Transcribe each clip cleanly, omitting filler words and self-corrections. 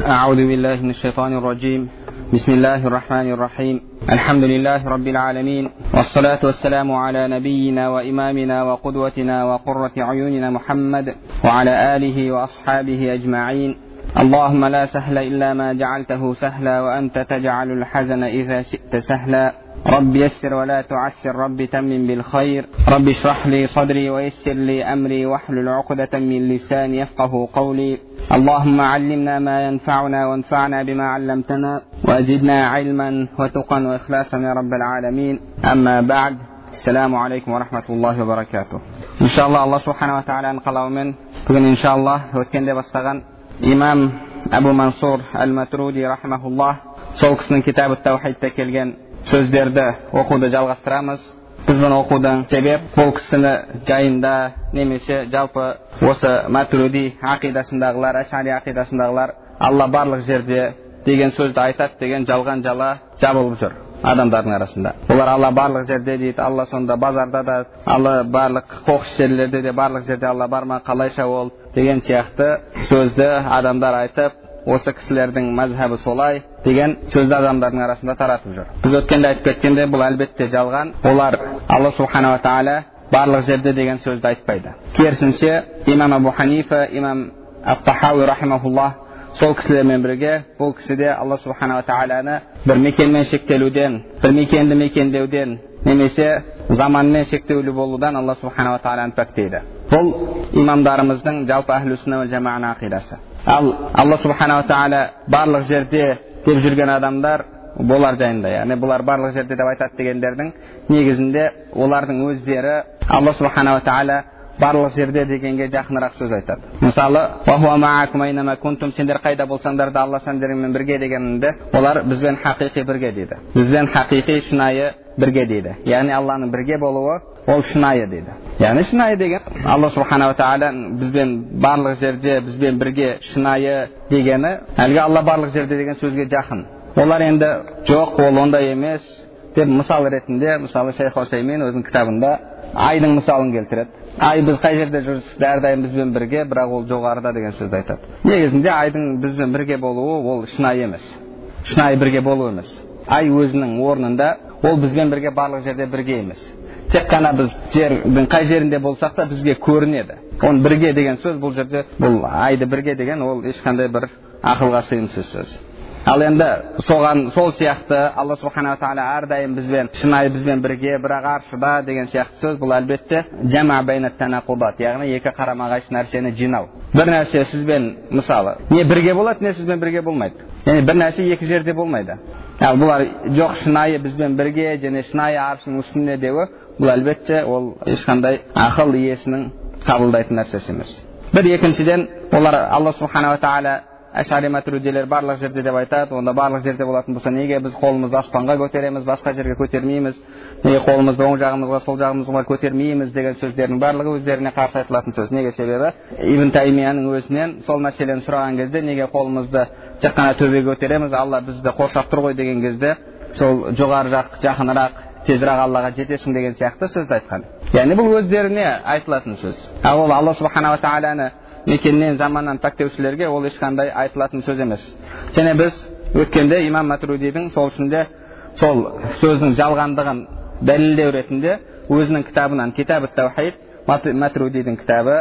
أعوذ بالله من الشيطان الرجيم. بسم الله الرحمن الرحيم. الحمد لله رب العالمين، والصلاة والسلام على نبينا وإمامنا وقدوتنا وقرة عيوننا محمد وعلى آله وأصحابه أجمعين. اللهم لا سهل إلا ما جعلته سهلا، وأنت تجعل الحزن إذا شئت سهلا. رب يسر ولا تعسر، رب تمم بالخير. رب اشرح لي صدري ويسر لي أمري واحلل عقدة من لساني يفقه قولي. اللهم علمنا ما ينفعنا وانفعنا بما علمتنا، وأزدنا علما وتقا وإخلاصا يا رب العالمين. أما بعد، السلام عليكم ورحمة الله وبركاته. إن شاء الله سبحانه وتعالى نقلوا من بقين إن شاء الله وكان بستغن إمام أبو منصور الماترودي رحمه الله سولكسن كتاب التوحيد تكلген сөздерді оқуды жалғастырамыз. Біз бұны оқудан себеп бұл кісіні жайында немесе жалпы осы Матуриди ақидасындағылар, Ашари ақидасындағылар Алла барлық жерде деген сөзді айтады деген жалған жала жабылып жүр адамдардың арасында. Олар Алла барлық жерде дейді, Алла сонда базарда да, Алла барлық қоқыс жерлерде де, барлық жерде Алла бар ма, қалайша ол деген сияқты сөзді адамдар айтып, осы кісілердің мазхабы солай деген сөзді адамдардың арасында таратып жүр. Біз өткенде айтып кеткенде бұл әлбетте жалған. Олар Алла субханала тағала барлық жерде деген сөзді айтпайды. Керісінше имам Абу Ханифа, имам Ат-Тахауи рахимахуллах сол кісілермен бірге бұл кісіде Алла субханала тағаланы бір мекенмен шектелуден, бір мекенді мекендеуден немесе заманмен шектеулі болудан Алла субханала тағаланы пәктейді. Бұл имамдарымыздың жалпы әхлу сүнна вал жамаға ақидасы. Ал Алла субханала тағала барлық жерде деп жүрген адамдар болар жайында, яғни бұлар барлық жерде деп айтады дегендердің негізінде олардың өздері Алла субханала тағала барлық жерде дегенге жақынырақ сөз айтады. Мысалы, «Вахуа маакум айнама кунтум», сендер қайда болсаңдар да Алла сендермен бірге дегенінде олар бізбен хақиқи бірге дейді. Бізбен хақиқи шынайы бірге дейді. Яғни Алланың бірге болуы ол шынайы дейді. Яғни шынайы деген Алла субханала тағала бізбен барлық жерде бізбен бірге шынайы дегені әлгі Алла барлық жерде деген сөзге жақын. Олар енді жоқ, ол ондай емес деп мысал ретінде, мысалы Шейх Усаймин өзінің кітабында айдың мысалын келтіреді. Ай біз қай жерде жүрсіз, әрдайым бізбен бірге, бірақ ол жоғарыда деген сөзді айтады. Негізінде айдың бізбен бірге болуы ол шынайы емес. Шынайы бірге болу емес. Ай өзінің орнында, ол бізбен бірге барлық жерде бірге емес. Тек қана біз жердің қай жерінде болсақ та бізге көрінеді. Он бірге деген сөз бұл жерде, бұл айды бірге деген ол ешқандай бір ақылға сыйымсыз сөз. Ал енді сол сияқты Алла субханала тағала әрдайым бізбен шынайы бізбен бірге, бірақ аршыда деген сияқты сөз бұл әлбетте жама байна танақубат, яғни екі қарама-қайшы нәрсені жинау. Бір нәрсе сізбен мысалы не бірге болады, не сізбен бірге болмайды. Яғни бір нәрсе екі жерде болмайды. Ал бұлар жоқ шынайы бізбен бірге және шынайы аршының үстінде деуі бұл әлбетте ол ешқандай ақыл иесінің қабылдайтын нәрсесі емес. Бір екіншіден олар Алла субханала тағала Ашари матуридилер барлық жерде деп айтады. Онда барлық жерде болатын болса неге біз қолымызды аспанға көтереміз, басқа жерге көтермейміз? Неге қолымызды оң жағымызға, сол жағымызға көтермейміз деген сөздердің барлығы өздеріне қарсы айтылатын сөз. Неге? Себебі Ибн Таймияның өзінен сол мәселені сұраған кезде неге қолымызды тек қана төбеге көтереміз, Алла бізді қоршап тұр ғой деген кезде сол жоғарырақ, жақынырақ, тезірек Аллаға жетесің деген сияқты сөзді айтқан. Яғни бұл өздеріне айтылатын сөз. Ал ол Алла субханала тағаланы мекеннен заманнан пәктеушілерге ол ешқандай айтылатын сөз емес. Және біз өткенде имам Матуридидің сол ішінде сол сөздің жалғандығын дәлелдеу ретінде өзінің кітабынан Китаб ат-Таухид, Матуридидің кітабы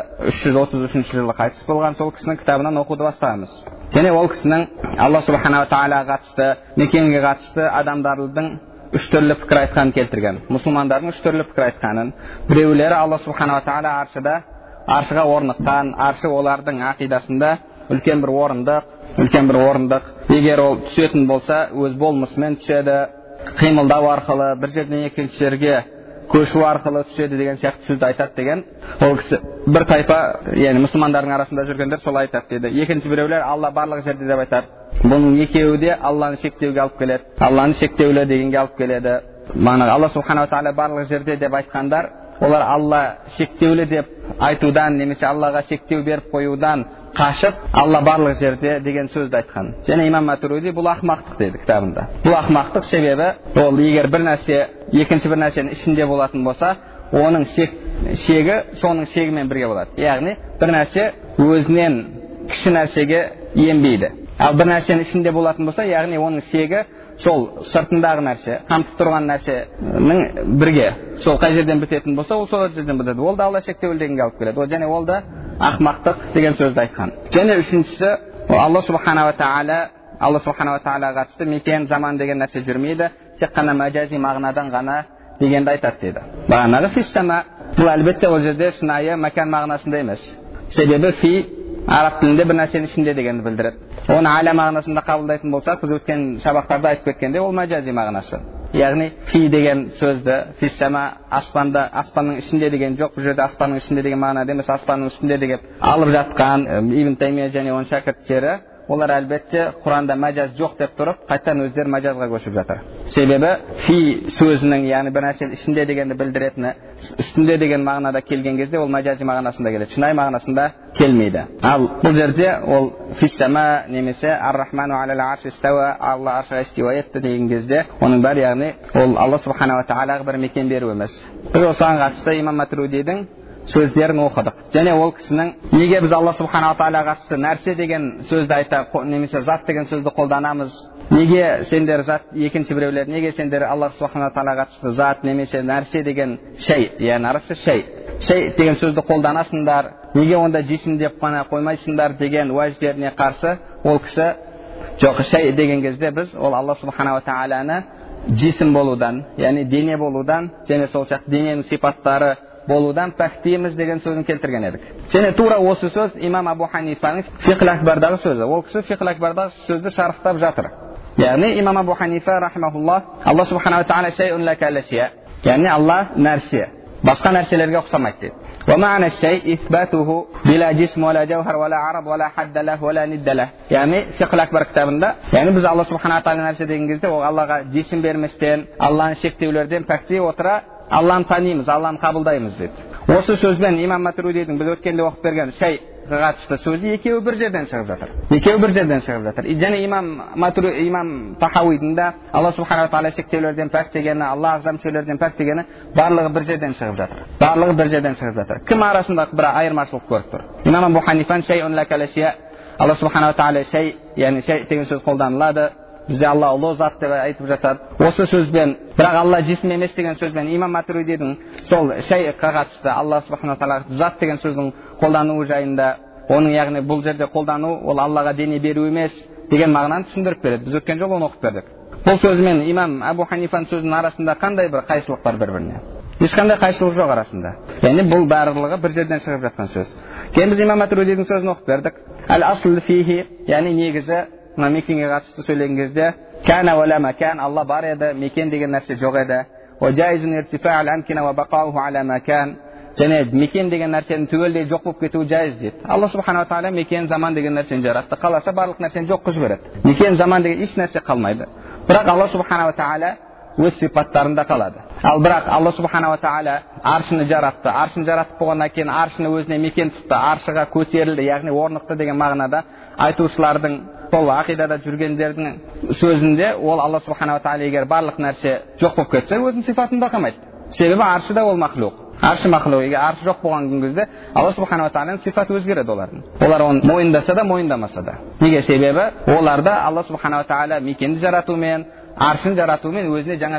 333 жылы қайтыс болған сол кісінің кітабынан оқуды бастағанбыз. Және ол кісінің Алла субханала тағалаға қатысты, мекенге қатысты адамдардың үш түрлі пікір айтқанын келтірген. Мұсылмандардың үш түрлі пікір айтқанын. Біреулері Алла субханала тағала аршыға орныққан, аршы олардың ақидасында үлкен бір орындық. Егер ол түсетін болса, өз болмысымен түседі, қимылдау арқылы, бір жерден екінші жерге көшу арқылы түседі деген сияқты сөзді айтады деген. Ол кісі бір тайпа, яғни мұсылмандардың арасында жүргендер сол айтады деді. Екінші біреулер Алла барлық жерде деп айтады. Бұның екеуі де Алланы шектеуге алып келеді. Алланы шектеулі дегенге алып келеді. Мағына Алла субханала тағала барлық жерде деп айтқандар, олар Алла шектеулі деп айтудан немесе Аллаға шектеу беріп қоюдан қашып, Алла барлық жерде деген сөзді айтқан. Және имам Матуриди бұл ақмақтық дейді кітабында. Бұл ақмақтық себебі ол егер бір нәрсе екінші бір нәрсенің ішінде болатын болса, оның шегі соның шегімен бірге болады. Яғни бір нәрсе өзінен кіші нәрсеге енбейді. Ал бір нәрсенің ішінде болатын болса, яғни оның шегі сол сыртындағы нәрсе, қамтып тұрған нәрсенің бірге сол қай жерден бітетін болса, ол сол жерден бітеді. Ол да Алла шектеулі дегенге алып келеді. Және ол да ақмақтық деген сөзді айтқан. Және үшіншісі, Алла субханала тағалаға қатысты мекен заман деген нәрсе жүрмейді, тек қана мәжази мағынадан ғана дегенді айтады дейді. Бағанағы фиссама, бұл әлбетте ол жерде шынайы мәкан мағынасында емес. Себебі фи араб тілінде бір нәрсенің ішінде дегенді білдіреді. Оны аля мағынасында қабылдайтын болсақ, біз өткен сабақтарда айтып кеткенде, ол мәжази мағынасы. Яғни фи деген сөзді фиссама аспанның ішінде деген жоқ, бұл жерде аспанның ішінде деген мағынада емес, аспанның үстінде деген алып жатқан Ибн Таймия және оның шәкірттері, олар әлбетте Құранда мәжаз жоқ деп тұрып, қайтадан өздері мәжазға көшіп жатыр. Себебі фи сөзінің, яғни бір нәрсенің ішінде дегенді білдіретіні, үстінде деген мағынада келген кезде ол мәжази мағынасында келеді, шынайы мағынасында келмейді. Ал бұл жерде ол фиссама немесе ар-рахману алал арш истауа, Алла аршқа истиуа етті деген кезде, оның бәрі яғни ол Алла субханала тағалаға бір мекен беру емес. Біз осыған қатысты имам Матрудидің сөздерін оқыдық. Және ол кісінің неге біз Алла субханала тағалаға қатысты нәрсе деген сөзді айта, немесе зат деген сөзді қолданамыз? Неге сендер зат, екінші біреулер, неге сендер Алла субханала тағалаға қатысты зат немесе нәрсе деген шей, яғни арабша шей деген сөзді қолданасыңдар? Неге онда жисім деп қана қоймайсыңдар деген уәждеріне қарсы ол кісі жоқ, шей деген кезде біз ол Алла субханала тағаланы жисім болудан, яғни дене болудан, және сол сияқты дененің сипаттары болудан пәктейміз деген сөзін келтірген едік. Және тура осы сөз имам Абу Ханифаның Фиқл Акбардағы сөзі. Ол кісі Фиқл Акбардағы сөзді шарықтап жатыр. Яғни имам Абу Ханифа рахимахуллах, Алла субханала тағала шейун ла калашия, яғни Алла нәрсе, басқа нәрселерге ұқсамайды дейді. Ва ма'на шей исбатуху била жисм вала жауһар вала араб вала хадда лах вала нидда лах. Яғни Фиқл Акбар кітабында, яғни біз Алла субханала тағала нәрсе деген кезде ол Аллаға жисім берместен, Алланы шектеулерден пәктей отыра Алланы танимыз, Алланы қабылдаймыз дейді. Осы сөзбен имам Матрудидің біз өткенде оқып берген шей қатысты сөзі екеуі бір жерден шығып жатыр. Және имам Тахауидің да Алла субханала тағала шектеулерден пәк дегені, Алла ағзам шектеулерден пәк дегені барлығы бір жерден шығып жатыр. Кім арасында бір айырмашылық көріп тұр? Имам Абу Ханифан шейун ла калашия, Алла субханала тағала шей, яғни шей деген сөз қолданылады. Бізде Алла ұлы зат деп айтып жатады. Осы сөзбен, бірақ Алла жисім емес деген сөзбен имам Матрудидің сол шейға қатысты Алла субханала тағала зат деген сөздің қолдануы жайында, оның яғни бұл жерде қолдану ол Аллаға дене беру емес деген мағынаны түсіндіріп береді. Біз өткен жолы оны оқып бердік. Бұл сөзімен имам Абу Ханифаның сөзінің арасында қандай бір қайшылық бар бір-біріне? Ешқандай қайшылық жоқ арасында. Яғни бұл барлығы бір жерден шығып жатқан сөз. Кейін біз имам Матрудидің сөзін оқып бердік. Әл-асл фихи, яғни негізі мекенге қатысты сөйлеген кезде кәна уәла мәкән, Алла бар еді, мекен деген нәрсе жоқ еді. Уәжайзун иртифа'л амкина ва бақауһу аля мәкән, және мекен деген нәрсенің түгелдей жоқ болып кетуі жайыз дейді. Алла субханала тағала мекен заман деген нәрсені жаратты. Қаласа барлық нәрсені жоқ қылып жібереді. Мекен заман деген еш нәрсе қалмайды. Бірақ Алла субханала тағала өз сипаттарында қалады. Ал бірақ Алла субханала тағала аршыны жаратты. Аршыны жаратып болғаннан кейін аршыны өзіне мекен тұтты, аршыға көтерілді, яғни орнықты деген мағынада айтушылардың, сол ақидада жүргендердің сөзінде ол Алла субханала тағала егер барлық нәрсе жоқ болып кетсе, өзінің сипатын бақамайды. Себебі аршы да ол мақлуқ. Аршы мақлуқ. Егер аршы жоқ болған кезде Алла субханала тағаланың сипаты өзгереді олардың. Олар оны мойындаса да, мойындамаса да. Неге? Себебі оларда Алла субханала тағала мекенді жаратумен, аршын жаратумен өзіне жаңа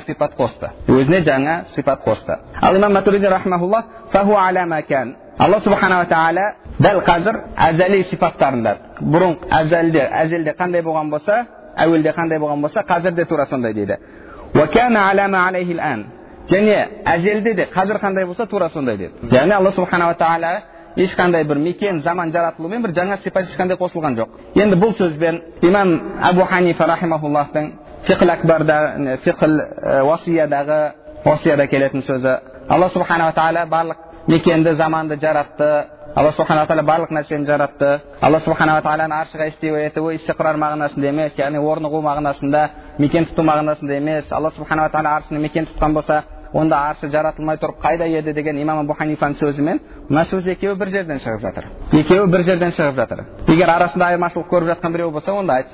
сипат қосты. Ал имам Матуриди рахмахуллах фаху аля макан. Алла субханала тағала дәл қазір әзәли сипаттарында, бұрын әзелде қандай болған болса, әуелде қандай болған болса, қазірде тура сондай дейді. Ва кана аля ма алейхи ал-ан. Және әзелде де қазір қандай болса тура сондай дейді. Яғни Алла субханала тағала ешқандай бір мекен заман жаратылуымен бір жаңа сипат ешқандай қосылған жоқ. Енді бұл сөзбен имам Абу Ханифа рахимахуллахтың Фиқл Акбарда, Фиқл Уасияда келетін сөзі, Алла субханала тағала барлық мекенді, заманды жаратты. Алла субханала тағала барлық нәрсені жаратты. Алла субханала тағаланың аршыға истиуа етуі истиқрар мағынасында емес, яғни орнығу мағынасында, мекен тұту мағынасында емес. Алла субханала тағала аршыны мекен тұтқан болса, онда аршы жаратылмай тұрып қайда еді деген имам Абу Ханифаның сөзімен мына сөз екеуі бір жерден шығып жатыр. Егер арасында айырмашылық көріп жатқан біреу болса, онда айтсын.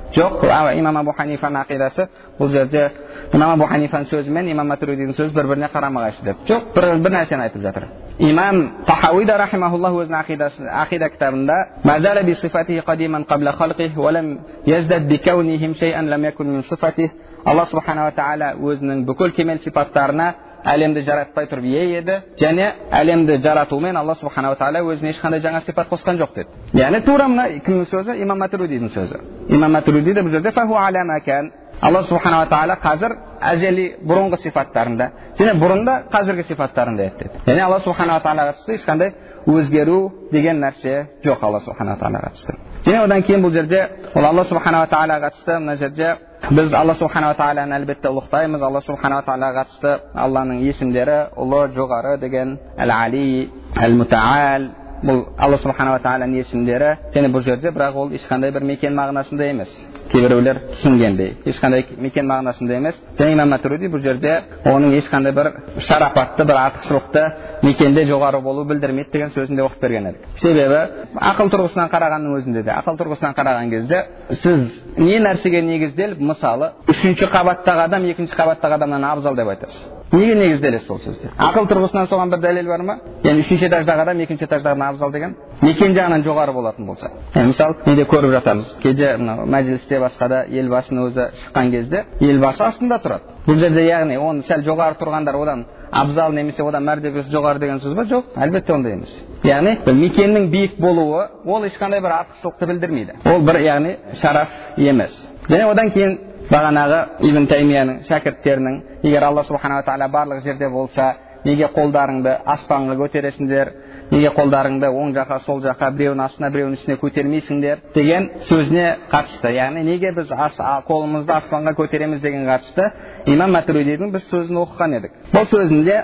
Жоқ, имам Абу Ханифаның ақидасы бұл жерде имам Абу Ханифаның сөзі мен имам Матуридидің сөзі бір-біріне қарама-қайшы деп. Жоқ, бір нәрсені айтып жатыр. Имам Тахауи да рахимахуллах өзінің ақида кітабында мазала би сифатихи қадиман қабла халқихи ва лам яздад би каунихим шейъан лам якун мин сифатихи. Алла субхана ва тағала өзінің бүкіл кемел сипаттарына әлемді жаратпай тұрып ие еді, және әлемді жаратумен Алла субхана ва тағала өзіне ешқандай жаңа сипат қосқан жоқ деді. Яғни тура мына кімнің сөзі? Имам Матуридидің сөзі. Имам Матуриди де бұл жерде фаху аля ма кан. Алла субхана ва тағала қазір әжели бұрынғы сипаттарында, және бұрында қазіргі сипаттарында еді. Яғни Алла субхана ва тағала қатысты ешқандай өзгеру деген нәрсе жоқ Алла субхана ва тағала қатысты. Және одан кейін бұл жерде ол Алла субхана ва тағала қатысты мына жерде біз Алла субхана ва тағаланы әлбетте ұлықтаймыз. Алла субхана ва тағалаға қатысты Алланың есімдері ұлы, жоғары деген әл-али, әл-мутаал, бұл Алла субхана ва тағаланың есімдері. Және бұл жерде бірақ ол ешқандай бір мекен мағынасында емес. Кейбіреулер түсінгендей, ешқандай мекен мағынасында емес. Және имам Матуриди бұл жерде оның ешқандай бір шарапатты, бір артықшылықты мекенде жоғары болу білдірмейді деген сөзін де оқып берген едік. Себебі ақыл тұрғысынан қарағанның өзінде де, ақыл тұрғысынан қараған кезде сіз не нәрсеге негізделіп, мысалы, 3-ші қабаттағы адам 2-ші қабаттағы адамнан абзал деп айтасыз. Неге негізделесіз сол сөзде? Ақыл тұрғысынан соған бір дәлел бар ма? Яғни 3-ші этаждағы адам 2-ші этаждағыдан абзал деген мекен жағынан жоғары болатын болса. Мысалы, неде көріп жатамыз. Кейде мәжілісте басқада елбасының өзі шыққан кезде елбасы астында тұрады. Бұл жерде яғни оны сәл жоғары тұрғандар одан абзал немесе одан мәртебесі жоғары деген сөз ба? Жоқ, әлбетте ондай емес. Яғни мекеннің биік болуы ол ешқандай бір артықшылықты білдірмейді. Ол бір яғни шараф емес. Және одан кейін бағанағы Ибн Таймияның шәкірттерінің егер Алла субхана ва тағала барлық жерде болса, неге қолдарыңды аспанға көтересіңдер, неге қолдарыңды оң жаққа сол жаққа біреудің астына біреудің үстіне көтермейсіңдер деген сөзіне қатысты. Яғни неге біз қолымызды аспанға көтереміз деген қатысты имам Матуридидің біз сөзін оқыған едік. Бұл сөзінде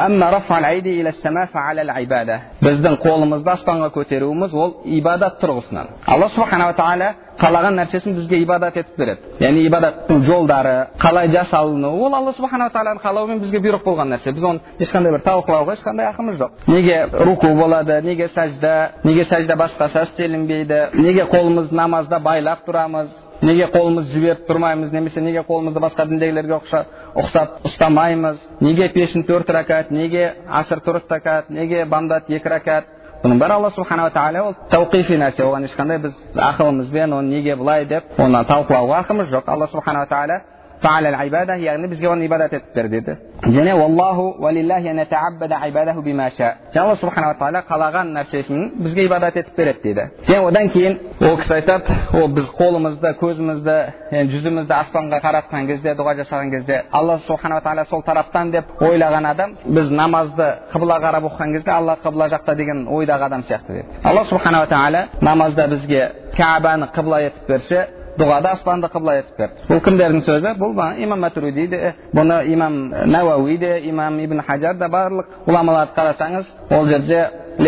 біздің қолымызды аспанға көтеруіміз ол ибадат тұрғысынан. Алла субхана ва тағала қалаған нәрсесін бізге ибадат етіп береді. Яғни ибадаттың жолдары, қалай жасалынуы ол Алла субхана ва тағаланың қалауымен бізге бұйрық болған нәрсе. Біз оны ешқандай бір талқылауға ешқандай ақымыз жоқ. Неге руку болады, неге сәжда басқаша істелінбейді, неге қолымызды намазда байлап тұрамыз, неге қолымызды жіберіп тұрмаймыз, немесе неге қолымызды басқа діндегілерге ұқсап ұстамаймыз, неге пешін 4 ракат, неге аср 4 ракат, неге бамдат 2 ракат. Бұның бәрі Алла субхана ва тағала ол тауқифи нәрсе. Оған ешқандай біз ақылымызбен оны неге бұлай деп оны талқылауға ақымыз жоқ. Алла субхана ва тағала фа'алал ибада, яғни бізге оны ибадат етіп бер деді. Және валлаху валиллахи натааббада ибадаху бима ша. Алла субхана ва тағала қалаған нәрсесін бізге ибадат етіп береді дейді. Және одан кейін ол кісі айтады, ол біз қолымызды, көзімізді, жүзімізді аспанға қаратқан кезде, дұға жасаған кезде Алла субхана ва тағала сол тараптан деп ойлаған адам, біз намазды қыбла қарап оқыған кезде Алла қыбла жақта деген ойдағы адам сияқты деді. Алла субхана ва тағала намазда бізге Каабаны қыбла етіп берсе, дұғада аспанды қыбла етіп берді. Бұл кімдердің сөзі? Бұл имам Матуриди де, бұны имам Науауи де, имам Ибн Хаджар да, барлық ғұламаларды қарасаңыз, ол жерде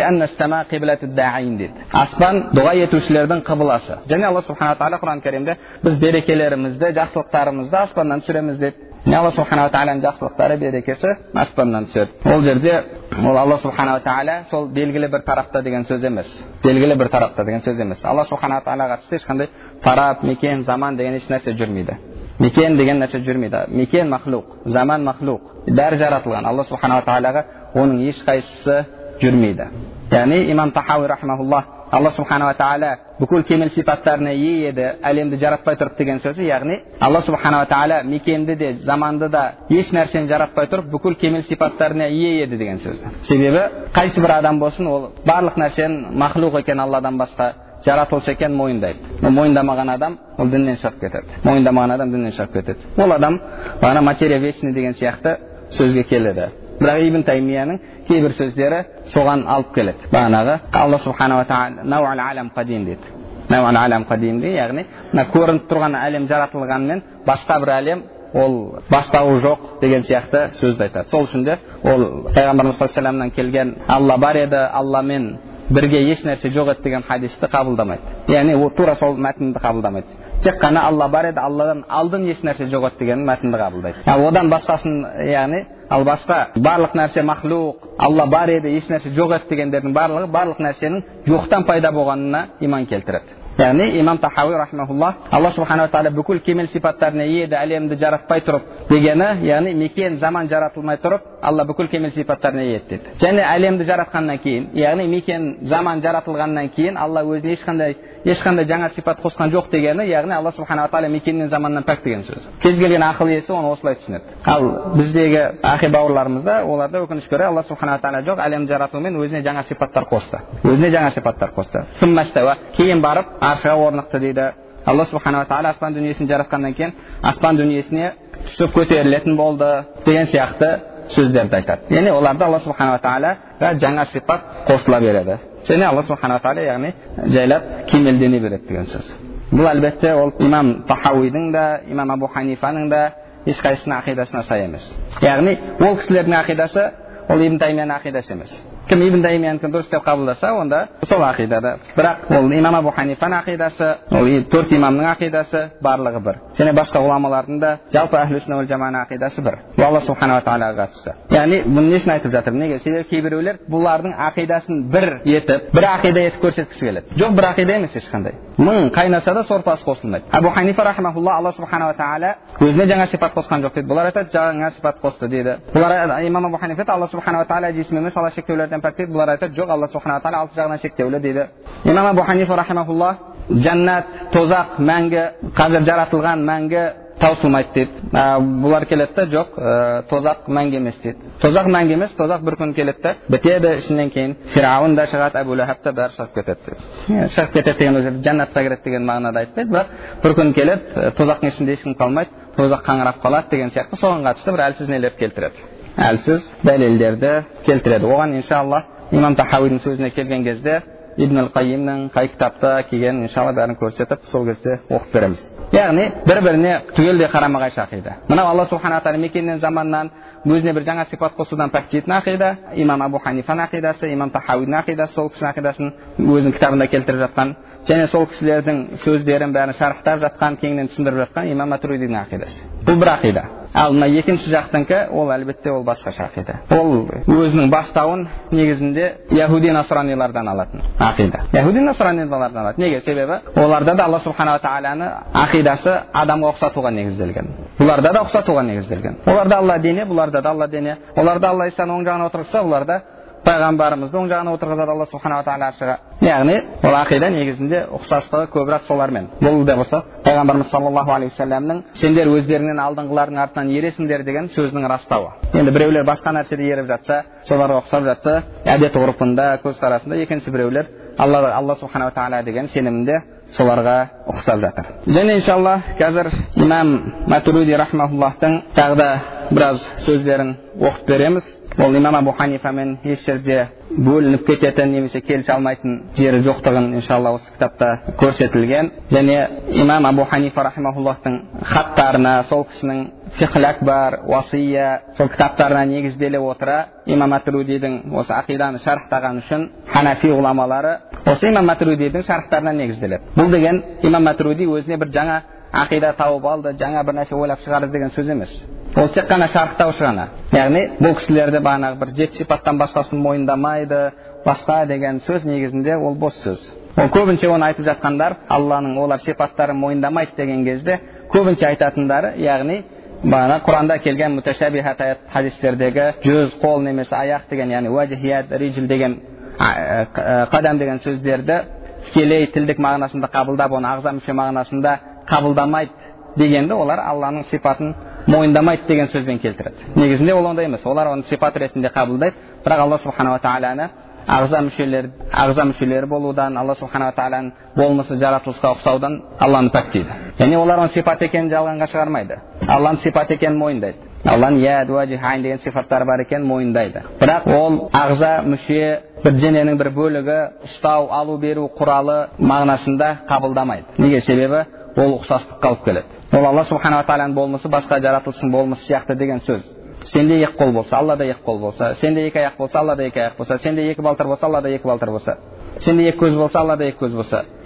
аспан дұға етушілердің қыбыласы. Және Алла субхана ва тағала Құран кәрімде біз берекелерімізді, жақсылықтарымызды аспаннан түсіреміз деді. Алла субхана ва тағаланың жақсылықтары, берекесі аспаннан түседі. Ол жерде ол Алла субхана ва тағала сол белгілі бір тарапта деген сөз емес. Белгілі бір тарапта деген сөз емес. Алла субхана ва тағалаға қатысты ешқандай тарап, мекен, заман деген еш нәрсе жүрмейді. Мекен деген нәрсе жүрмейді. Мекен махлуқ, заман махлуқ. Бәрі жаратылған. Алла субхана ва тағалаға оның ешқайсысы жүрмейді. Яғни имам Тахауи рахмахуллах Алла субхана ва тағала бүкіл кемел сипаттарына ие еді, әлемді жаратпай тұрып деген сөзі. Яғни Алла субхана ва тағала мекенді де, заманды да еш нәрсені жаратпай тұрып бүкіл кемел сипаттарына ие еді деген сөзі. Себебі қайсы бір адам болсын, ол барлық нәрсенің махлуқ екен Алладан басқа жаратылшы екен мойындайды. Мойындамаған адам ол діннен шығып кетеді. Мойындамаған адам діннен шығып кетеді. Ол адам бағана материя вечный деген сияқты сөзге келеді. Бірақ Ибн Таймияның кейбір сөздері соған алып келеді. Бағанағы Алла субхана ва тағала нау'ал алам қадим дейді. Нау'ал алам қадим дейді, яғни көрініп тұрған әлем жаратылғанмен басқа бір әлем ол бастауы жоқ деген сияқты сөзді айтады. Сол үшін де ол Пайғамбарымыз саллаллаху алейхи ва салламнан келген Алла бар еді, Алламен бірге еш нәрсе жоқ еді деген хадисті қабылдамайды. Яғни ол тура сол мәтінді қабылдамайды. Тек қана Алла бар еді, Алладан алдын еш нәрсе жоқ еді деген мәтінді қабылдайды. Одан басқасын, яғни ал басқа барлық нәрсе махлуқ, Алла бар еді, еш нәрсе жоқ еді дегендердің барлығы барлық нәрсенің жоқтан пайда болғанына иман келтіреді. Яғни имам Тахауи рахмахуллах Алла субханала тағала бүкіл кемел сипаттарына ие еді әлемді жаратпай тұрып дегені, яғни мекен заман жаратылмай тұрып Алла бүкіл кемел сипаттарына ие еді деді. Және әлемді жаратқаннан кейін, яғни мекен заман жаратылғаннан кейін Алла өзіне ешқандай жаңа сипат қосқан жоқ дегені, яғни Алла субханала тағала мекеннен заманнан пәк деген сөз. Кез келген ақыл иесі оны осылай түсінеді. Ал біздегі ахи бауырларымызда оларда өкінішке орай Алла субханала тағала жоқ, әлемді жаратумен өзіне жаңа сипаттар қосты. Кейін барып аршыға орнықты дейді. Алла субханала тағала аспан дүниесін жаратқаннан кейін аспан дүниесіне түсіп көтерілетін болды деген сияқты сөздерді айтады. Яғни оларда Алла субханала тағалаға жаңа сипат қосыла береді. Және Алла субханала тағала яғни жайлап кемелдене береді деген сөз. Бұл әлбетте ол имам Тахауидің да, имам Абу Ханифаның да ешқайсысының ақидасына сай емес. Яғни ол кісілердің ақидасы ол Ибн Таймияның ақидасы емес. Кім Ибн Таймиянікі дұрыс деп қабылдаса, онда сол ақидада. Бірақ ол имам Абу Ханифаның ақидасы, ол 4 имамның ақидасы барлығы бір. Және басқа ғұламалардың да жалпы әхлі сүнна вал жаманың ақидасы бір. Алла субханала тағалаға қатысты. Яғни бұны несін айтып жатыр? Неге? Себебі кейбіреулер бұлардың ақидасын бір ақида етіп көрсеткісі келеді. Жоқ, бір ақида емес ешқандай. Мың қайнаса да сорпасы қосылмайды. Абу Ханифа рахмахулла Алла субханала тағала өзіне жаңа сипат қосқан жоқ дейді. Бұлар айтады жаңа сипат қосты дейді. Бұлар имам Абу Ханифа Алла субханала тағала жисім емес, Алла шектеулерден пәк дейді. Бұлар айтады жоқ, Алла субханала тағала алты жағынан шектеулі дейді. Имам Абу Ханифа рахмахулла жәннат, тозақ, мәңгі, қазір жаратылған мәңгі таусылмайды дейді. Бұлар келеді де жоқ, тозақ мәңгі емес дейді. Тозақ мәңгі емес, тозақ бір күн келеді де бітеді, ішінен кейін Фирауын да шығады, Әбу Лахаб та бәрі шығып кетеді дейді. Шығып кетеді деген өзі жәннатқа кіреді деген мағынада айтпайды, бірақ бір күн келеді, тозақтың ішінде ешкім қалмайды, тозақ қаңырап қалады деген сияқты соған қатысты бір әлсіз нелер келтіреді. Әлсіз дәлелдерді келтіреді. Оған иншалла имам Тахауидің сөзіне келген кезде Ибн ал-Қайимның қай кітапта келгенін иншалла бәрін көрсетіп, сол кезде оқып береміз. Яғни бір-біріне түгелдей қарама-қайшы ақида. Мынау Алла субханала тағала мекеннен заманнан өзіне бір жаңа сипат қосудан пәк дейтін ақида, имам Абу Ханифаның ақидасы, имам Тахауидің ақидасы, сол кісінің ақидасын өзінің кітабында келтіріп жатқан, және сол кісілердің сөздерін бәрін шарықтап жатқан, кеңінен түсіндіріп жатқан имам Матуридидің ақидасы. Бұл бір ақида. Ал мына екінші жақтыңқы ол әлбетте ол басқаша ақида. Ол өзінің бастауын негізінде яһуди насранилардан алатын ақида. Яһуди насранилардан алады. Неге? Себебі оларда да Алла субханала тағаланы ақидасы адамға ұқсатуға негізделген. Бұларда да ұқсатуға негізделген. Оларда Алла дене, бұларда да Алла дене. Оларда Алла Исаны оң жағына отырғызса, оларда пайғамбарымызды оң жағына отырғызады Алла субханала тағала аршыға. Яғни ол ақида негізінде ұқсастығы көбірек солармен. Бұл да болса пайғамбарымыз саллаллаху алейхи вассаламның сендер өздеріңнен алдыңғылардың артынан ересіңдер деген сөзінің растауы. Енді біреулер басқа нәрседе еріп жатса, соларға ұқсап жатса, әдет ғұрпында, көзқарасында, екінші біреулер Алла субханала тағала деген сенімінде соларға ұқсап жатыр. Және иншалла қазір имам Матуриди рахмахуллахтың тағы да біраз сөздерін оқып береміз. Ол имам Абу Ханифамен еш жерде бөлініп кететін немесе келісе алмайтын жері жоқтығын иншалла осы кітапта көрсетілген. Және имам Абу Ханифа рахимахуллахтың хаттарына, сол кісінің Фиқл Акбар, Уасия, сол кітаптарына негізделе отыра имам Матуридидің осы ақиданы шарықтаған үшін ханафи ғұламалары осы имам Матуридидің шарықтарына негізделеді. Бұл деген имам Матуриди өзіне бір жаңа ақида тауып алды, жаңа бір нәрсе ойлап шығарды деген сөз емес. Ол тек қана шарықтаушы ғана. Яғни бұл кісілерді бағанағы бір 7 сипаттан басқасын мойындамайды, басқа деген сөз негізінде ол бос сөз. Ол көбінше оны айтып жатқандар, Алланың олар сипаттарын мойындамайды деген кезде көбінше айтатындары, яғни бағана Құранда келген муташабихат аят хадистердегі жүз, қол немесе аяқ деген, яғни уәжхият, риджл деген, қадам деген сөздерді тікелей тілдік мағынасында қабылдап, оны ағза мүше мағынасында қабылдамайды дегенді олар Алланың сипатын мойындамайды деген сөзбен келтіреді. Негізінде ол ондай емес. Олар оны сипат ретінде қабылдайды, бірақ Алла субханала тағаланы ағза мүшелері болудан, Алла субханала тағаланың болмысы жаратылысқа ұқсаудан Алланы пәктейді. Яғни олар оның сипат екенін жалғанға шығармайды. Алланың сипат екенін мойындайды. Алланың яд, уәжих, айн деген сипаттары бар екенін мойындайды. Бірақ ол ағза мүше бір дененің бір бөлігі, ұстау, алу беру құралы мағынасында қабылдамайды. Неге? Себебі ол ұқсастық қалып келеді. Ол Алла субханала тағаланың болмысы басқа жаратылыстың болмысы сияқты деген сөз. Сенде екі қол болса, Аллада екі қол болса, сенде екі аяқ болса, Аллада екі аяқ болса, сенде екі балтыр болса, Аллада екі балтыр болса, сенде екі көз болса, Аллада екі көз болса,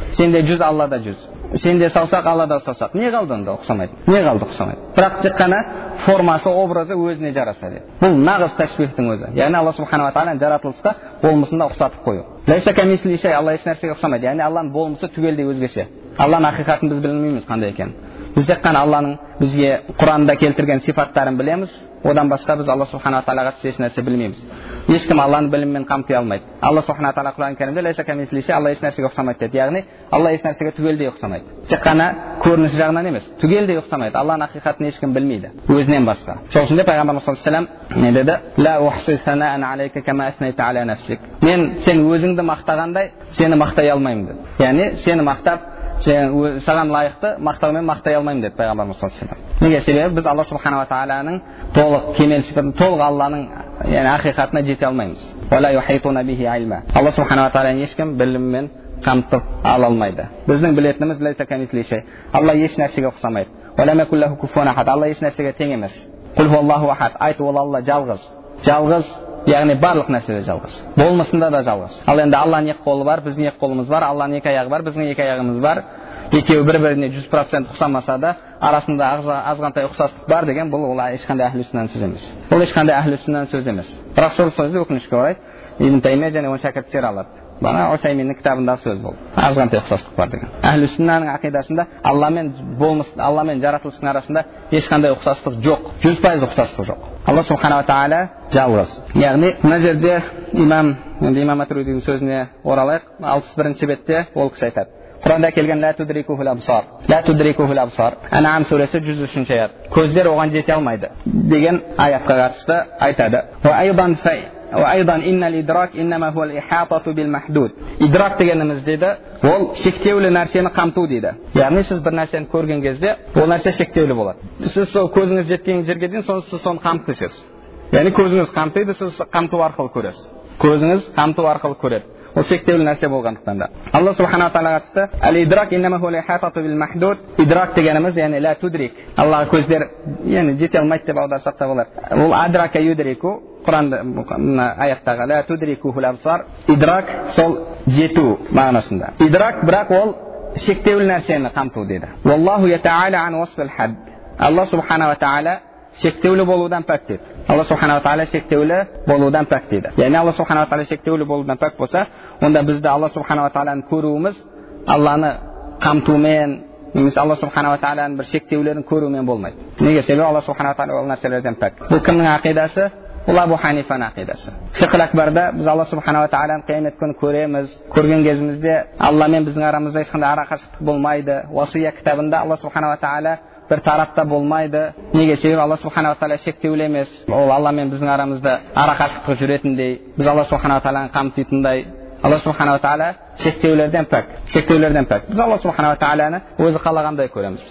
Сенде жүз, Аллада жүз. Сенде саусақ, Аллада саусақ. Не қалды онда? Ұқсамайды. Не қалды? Ұқсамайды. Бірақ тек қана формасы, образы өзіне жараса деді. Бұл нағыз тәшбихтің өзі. Яғни Алла субханала тағала жаратылысқа болмысында ұқсатып қою. Лайса камисли шей, Алла еш нәрсеге ұқсамайды. Яғни Алланың болмысы түгелдей өзгеше. Алланың ақиқатын біз білмейміз қандай екенін. Біз тек қана Алланың бізге Құранында келтірген сипаттарын білеміз. Одан басқа біз Алла субханала тағалаға еш нәрсе білмейміз. Ешкім Алланы біліммен қамти алмайды. Алла субханала тағала Құран кәрімде лайса камисли шей, Алла еш нәрсеге ұқсамайды деді. Яғни Алла еш нәрсеге түгелдей ұқсамайды. Тек қана көрінісі жағынан емес, түгелдей ұқсамайды. Алланың ақиқатын ешкім білмейді өзінен басқа. Сол үшін де Пайғамбарымыз саллаллаху алейхи ва саллям не деді? Ла ухси санаан алейка кама аснайта аля нафсик. Мен сен өзіңді мақтағандай сені мақтай алмаймын деді. Яғни сені мақтап саған лайықты мақтаумен мақтай алмаймын деді Пайғамбарымыз саллаллаху алейхи ва саллям. Неге? Себебі біз Алла субханала тағаланың толық кемел сипатын, толық Алланың ақиқатына жете алмаймыз. Вала юхитуна бихи илма. Алла субханала тағаланы ешкім біліммен қамтып ала алмайды. Біздің білетініміз лайса камисли шей. Алла еш нәрсеге ұқсамайды. Вала ма куллаху куфуан ахад. Алла еш нәрсеге тең емес. Құл хуаллаху ахад. Айт, ол Алла жалғыз. Жалғыз, яғни барлық нәрседе жалғыз. Болмысында да жалғыз. Ал енді Алланың екі қолы бар, біздің екі қолымыз бар. Алланың екі аяғы бар, біздің екі аяғымыз бар. Екеуі бір-біріне 100% ұқсамаса да арасында азғантай ұқсастық бар деген бұл ешқандай әхлі сүннәнің сөзі емес. Бұл ешқандай әхлі сүннәнің сөзі емес. Бірақ сол сөзді өкінішке орай Ибн Таймия және оның шәкірттері алады. Бана Усайминнің кітабында сөз болды. Азғантай ұқсастық бар деген. Әхлі сүннәнің ақидасында Алла мен жаратылыстың арасында ешқандай ұқсастық жоқ. 100% ұқсастық жоқ. Алла субханала тағала жалғыз. Яғни мына жерде имам Матуридидің сөзіне оралайық. 61-ші бетте ол кісі айтады. Құранда келген ла тудрикухул абсар. Ла тудрикухул абсар. Ан'ам surесі 103-ші аят. Көздер оған жете алмайды деген аятқа қатысты айтады. Ва айдан иннал идрак иннама хуал ихатату бил махдуд. Идрак дегеніміз дейді, ол шектеулі нәрсені қамту дейді. Яғни сіз бір нәрсені көрген кезде ол нәрсе шектеулі болады. Сіз сол көзіңіз жеткен жерге дейін соны қамтысыз. Яғни көзіңіз қамтиды, сіз қамту арқылы көресіз. Көзіңіз қамту арқылы көреді. Ол шектеулі нәрсе болғандықтан да. Алла субханала тағала қатысты ал-идрак иннама хуал ихатату бил махдуд. Идрак дегеніміз яғни ла тудрик. Аллаға көздер яғни жете алмайды деп аударсақ та болар. Ол адрака юдрику. Құранда аяттағы ла тудрикухул абсар. Идрак сол жету мағынасында. Идрак бірақ ол шектеулі нәрсені қамту дейді. Валлаху ята'ала ан васфил хад. Алла субханала тағала шектеулі болудан пәк дейді. Алла субханала тағала шектеулі болудан пәк дейді. Яғни Алла субханала тағала шектеулі болудан пәк болса, онда бізді Алла субханала тағаланы көруіміз Алланы қамтумен, немесе Алла субханала тағаланың бір шектеулерін көрумен болмайды. Неге? Себебі Алла субханала тағала ол нәрселерден пәк. Бұл кімнің ақидасы? Бұл Абу Ханифаның ақидасы. Фиқл акбарда біз Алла субханала тағаланы қиямет күні көреміз. Көрген кезімізде Алла мен біздің арамызда ешқандай ара қашықтық болмайды. Уасия кітабында Алла субханала тағала бір тарапта болмайды. Неге? Себебі Алла субханала тағала шектеулі емес. Ол Алла мен біздің арамызда ара қашықтық жүретіндей, біз Алла субханала тағаланы қамтитындай. Алла субханала тағала шектеулерден пәк. Біз Алла субханала тағаланы өзі қалағандай көреміз.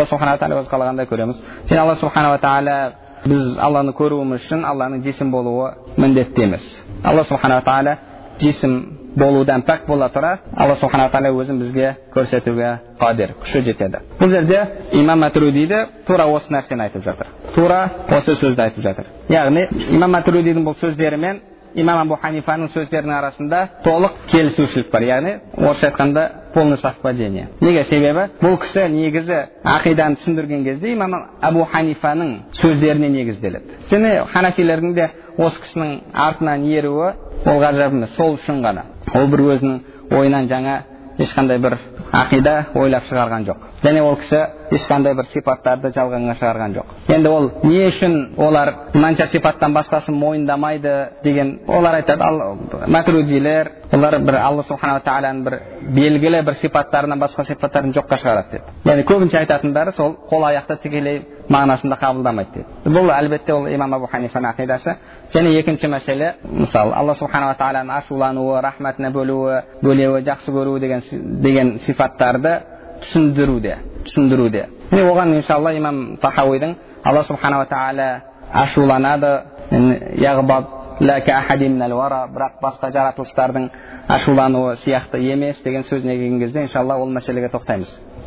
Сен Алла субханала тағала біз Алланы көруіміз үшін Алланың жесім болуы міндетті емес. Алла субханала тағала жесім болудан пәк бола тұра, Алла субханала тағала өзін бізге көрсетуге қадір, күші жетеді. Бұл жерде имам Матуридиді тура осы нәрсені айтып жатыр. Тура осы сөзді айтып жатыр. Яғни имам Матуридидің бұл сөздері мен имам Абу Ханифаның сөздерінің арасында толық келісушілік бар. Яғни орысша айтқанда полный совпадение. Неге? Себебі бұл кісі негізі ақиданы түсіндірген кезде имам Абу Ханифаның сөздеріне негізделеді. Және ханафилердің де осы кісінің артынан еруі ол ғажап емес, сол үшін ғана. Ол бір өзінің ойынан жаңа ешқандай бір ақида ойлап шығарған жоқ. Және ол кісі ешқандай бір сипаттарды жалғанға шығарған жоқ. Енді ол не үшін олар мынанша сипаттан басқасын мойындамайды деген олар айтады. Матуридилер олар бір Алла субханала тағаланың бір белгілі бір сипаттарынан басқа сипаттарын жоққа шығарады деп. Яғни көбінше айтатындары сол қол аяқты тікелей мағынасында қабылдамайды дейді. Бұл әлбетте ол имам Абу Ханифаның ақидасы. Және екінші мәселе, мысалы Алла субханала тағаланың ашулануы, рахматына бөлеуі, жақсы көруі деген сипаттарды түсіндіруде. Міне оған иншалла имам Тахауидің Алла субханала тағала ашуланады, яғбад ла ка ахади минал вара, бірақ басқа жаратылыстардың ашулануы сияқты емес деген сөзіне келген кезде иншалла ол мәселеге тоқтаймыз.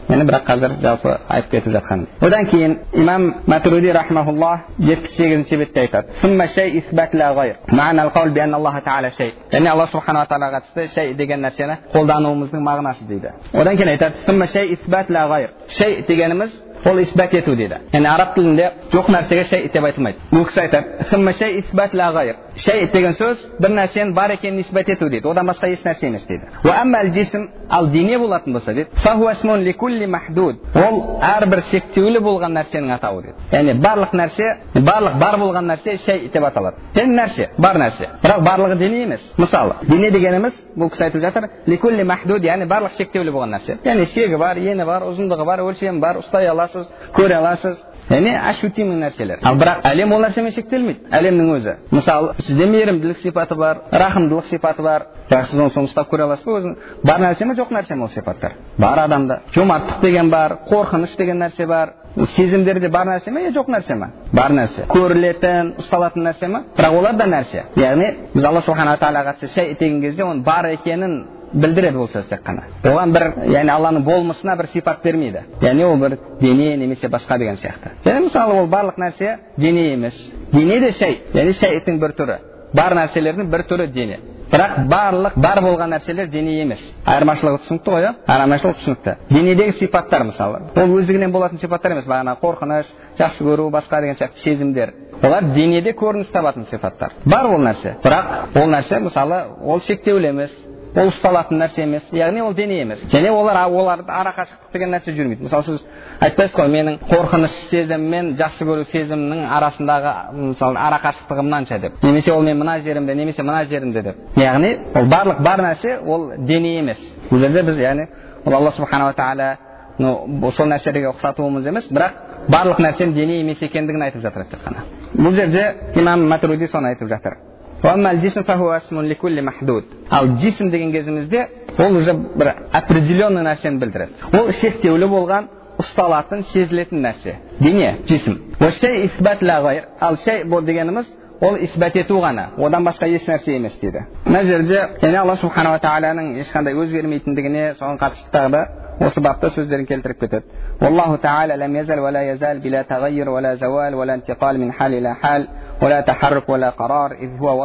Yani бірақ қазір жалпы айтып кетіп жатқан. Одан кейін имам Матуриди рахмахуллах 78-ші бетте айтады: "Сумма шей исбат ла гайр". Мағна ал-қаул би анна Аллаһ тағала шей. Yani Allah subhanahu wa ta'ala қатысты шей деген нәрсені қолдануымыздың мағынасы дейді. Одан кейін айтады: "Сумма шей исбат ла гайр". Шей дегеніміз ол исбат ету дейді. Yani араб тілінде жоқ нәрсеге шей деп айтылмайды. Бұл кісі айтады: "Сумма шей исбат ла гайр". Шей деген сөз бір нәрсенің бар екенін исбат ету дейді. Одан басқа еш нәрсе емес дейді. Ва амма ал-жисм, ал дене болатын болса дейді, фахуа исмун ликулли махдуд. Ол әрбір шектеулі болған нәрсенің атауы дейді. Yani барлық нәрсе, барлық бар болған нәрсе шей деп аталады. Yani нәрсе, бар нәрсе. Бірақ барлығы дене емес. Мысалы, дене дегеніміз, бұл кісі айтып жатыр, ликулли махдуд, yani барлық шектеулі болған нәрсе. Yani шегі бар, ені бар, ұзындығы бар, өлшемі бар, ұстай аласыз, көре аласыз. Yani ощутимый нәрселер. Ал бірақ әлем ол нәрсемен шектелмейді. Әлемнің өзі. Мысалы, сізде мейірімділік сипаты бар, рахымдылық сипаты бар. Бірақ сіз оны ұстап көре аласыз ба өзің? Бар нәрсе ме, жоқ нәрсе ме ол сипаттар? Бар адамда. Жомарттық деген бар, қорқыныш деген нәрсе бар. Сезімдерде бар нәрсе ме, жоқ нәрсе ме? Бар нәрсе. Көрілетін, ұсталатын нәрсе ме? Бірақ олар да нәрсе. Яғни біз Алла субхана тағалаға шей деген кезде оның бар екенін білдіреді бұл сөз тек қана. Оған бір, яғни Алланың болмысына бір сипат бермейді. Яғни ол бір дене немесе басқа деген сияқты. Яғни мысалы ол барлық нәрсе дене емес. Дене де шей, яғни шейттің бір түрі. Бар нәрселердің бір түрі дене. Бірақ барлық бар болған нәрселер дене емес. Айырмашылығы түсінікті ғой, айырмашылығы түсінікті. Денедегі сипаттар мысалы, ол өздігінен болатын сипаттар емес, бағана қорқыныш, жақсы көру, басқа деген сияқты сезімдер. Олар денеде көрініс табатын сипаттар. Бар ол нәрсе. Бірақ ол нәрсе мысалы ол шектеулі емес. Ол ұсталатын нәрсе емес, яғни ол дене емес. Және оларды арақашықтық деген нәрсе жүрмейді. Мысалы сіз айтпайсыз ғой, менің қорқыныш сезімі мен жақсы көру сезімінің арасындағы мысалы арақашықтығы мынанша деп. Немесе ол мен мына жерімде, немесе мына жерімде деп. Яғни ол барлық бар нәрсе ол дене емес. Бұл жерде біз яғни ол Алла субханала тағала сол нәрселерге ұқсатуымыз емес, бірақ барлық нәрсенің дене емес екендігін айтып жатыр тек қана. Бұл жерде имам Матуриди соны айтып жатыр. Al-jism fahuwa ismun likulli mahdud. Al-jism деген кезімізде ол уже бір определенный нәрсені білдіреді. Ол шектеулі болған, ұсталатын, сезілетін нәрсе. Дене, jism. Ва шей исбат ла гайр. Ал шей бұл дегеніміз ол исбат ету ғана, одан басқа еш нәрсе емес дейді. Мына жерде яғни Алла субханала тағаланың ешқандай өзгермейтіндігіне соған қатысты тағы да осы бапта сөздерін келтіріп кетеді. Wallahu ta'ala lam yazal wa la yazal bila taghayyur wa la zawal wa la intiqal min hal ila hal wa la taharruk wa la qarar idh huwa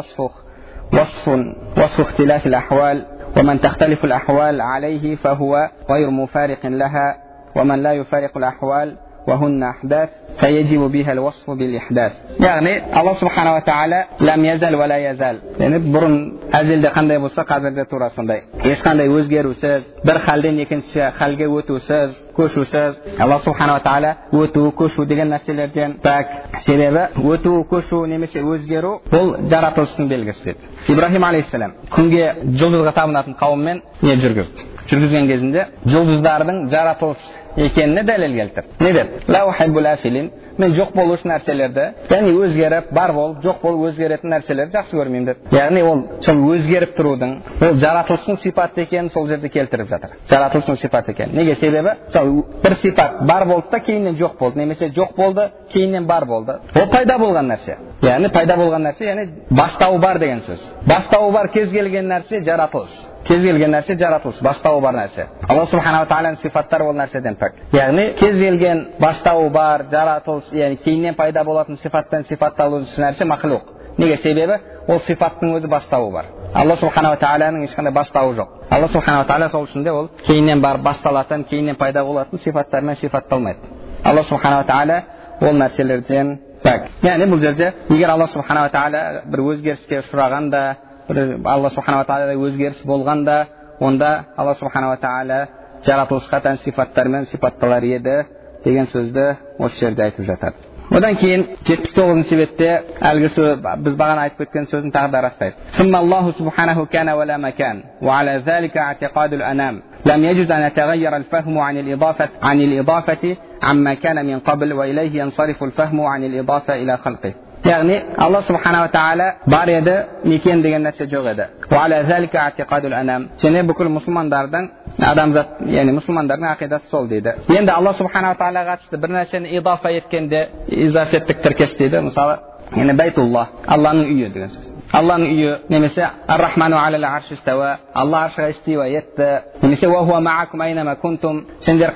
وصف اختلاف الأحوال ومن تختلف الأحوال عليه فهو غير مفارق لها ومن لا يفارق الأحوال وهن أحداث فيجب بها الوصف بالإحداث. يعني الله سبحانه وتعالى لم يزل ولا يزال. Yani burun әзелде қандай болса қазірде тура сондай. Ешқандай өзгерусіз, бір халден екінші халге өтусіз, көшусіз. Алла субханала тағала өту, көшу деген нәрселерден пәк. Себебі өту, көшу немесе өзгеру бұл жаратылыстың белгісі деді. Ибрахим алейхиссалам күнге жұлдызға табынатын қауыммен не жүргізді? Жүргізген кезінде жұлдыздардың жаратылыс екеніне дәлел келтірді. Не деді? Ла ухиббул афилин. Мен жоқ болушы нәрселерді, яғни өзгеріп, бар болып, жоқ болып өзгеретін нәрселерді жақсы көрмеймін деді. Яғни ол сол өзгеріп тұрудың, ол жаратылыстың сипаты екенін сол жерде келтіріп жатыр. Жаратылыстың сипаты екен. Неге? Себебі сол бір сипат бар болды да кейіннен жоқ болды, немесе жоқ болды, кейіннен бар болды. Ол пайда болған нәрсе. Яғни пайда болған нәрсе, яғни бастауы бар деген сөз. Бастауы бар кез келген нәрсе жаратылыс. Кез келген нәрсе жаратылыс, бастауы бар нәрсе. Алла субханала тағаланың сифаттары ол нәрседен пәк. Яғни кез келген бастауы бар жаратылыс, яғни кейіннен пайда болатын сифаттан сипатталушы нәрсе махлуқ. Неге? Себебі ол сифаттың өзі бастауы бар. Алла субханала тағаланың ешқандай бастауы жоқ. Алла субханала тағала сол үшін де ол кейіннен бар басталатын, кейіннен пайда болатын сифаттармен сипатталмайды. Алла субханала тағала ол нәрселерден пәк. Яғни бұл жерде егер Алла субханала тағала бір өзгеріске ұшырағанда, Алла субханала тағала өзгеріс болғанда, онда Алла субханала тағала жаратылысқа тән сипаттармен сипатталар еді деген сөзді осы жерде айтып жатады. Одан кейін 79-ші бетте әлгі біз бағана айтып кеткен сөзін тағы да растайды. ثم الله سبحانه كان ولا مكان وعلى ذلك اعتقاد الأنام لم يجوز أن يتغير الفهم عن الإضافة عما كان من قبل وإليه ينصرف الفهم عن الإضافة إلى خلقه. Яғни Алла субханала тағала бар еді, мекен деген нәрсе жоқ еді. وعلى ذلك اعتقاد الأنام. Және бүкіл мұсылмандардың адамзат, яғни мұсылмандардың ақидасы сол дейді. Енді Алла субханала тағалаға қатысты бір нәрсені идафа еткенде, изафеттік тіркес дейді. Мысалы, яғни байтуллах, Алланың үйі деген сөз. Алланың үйі, немесе ар-рахману алал арши става, Алла аршыға истива етті, немесе ва хуа маакум айнама кунтум, сендер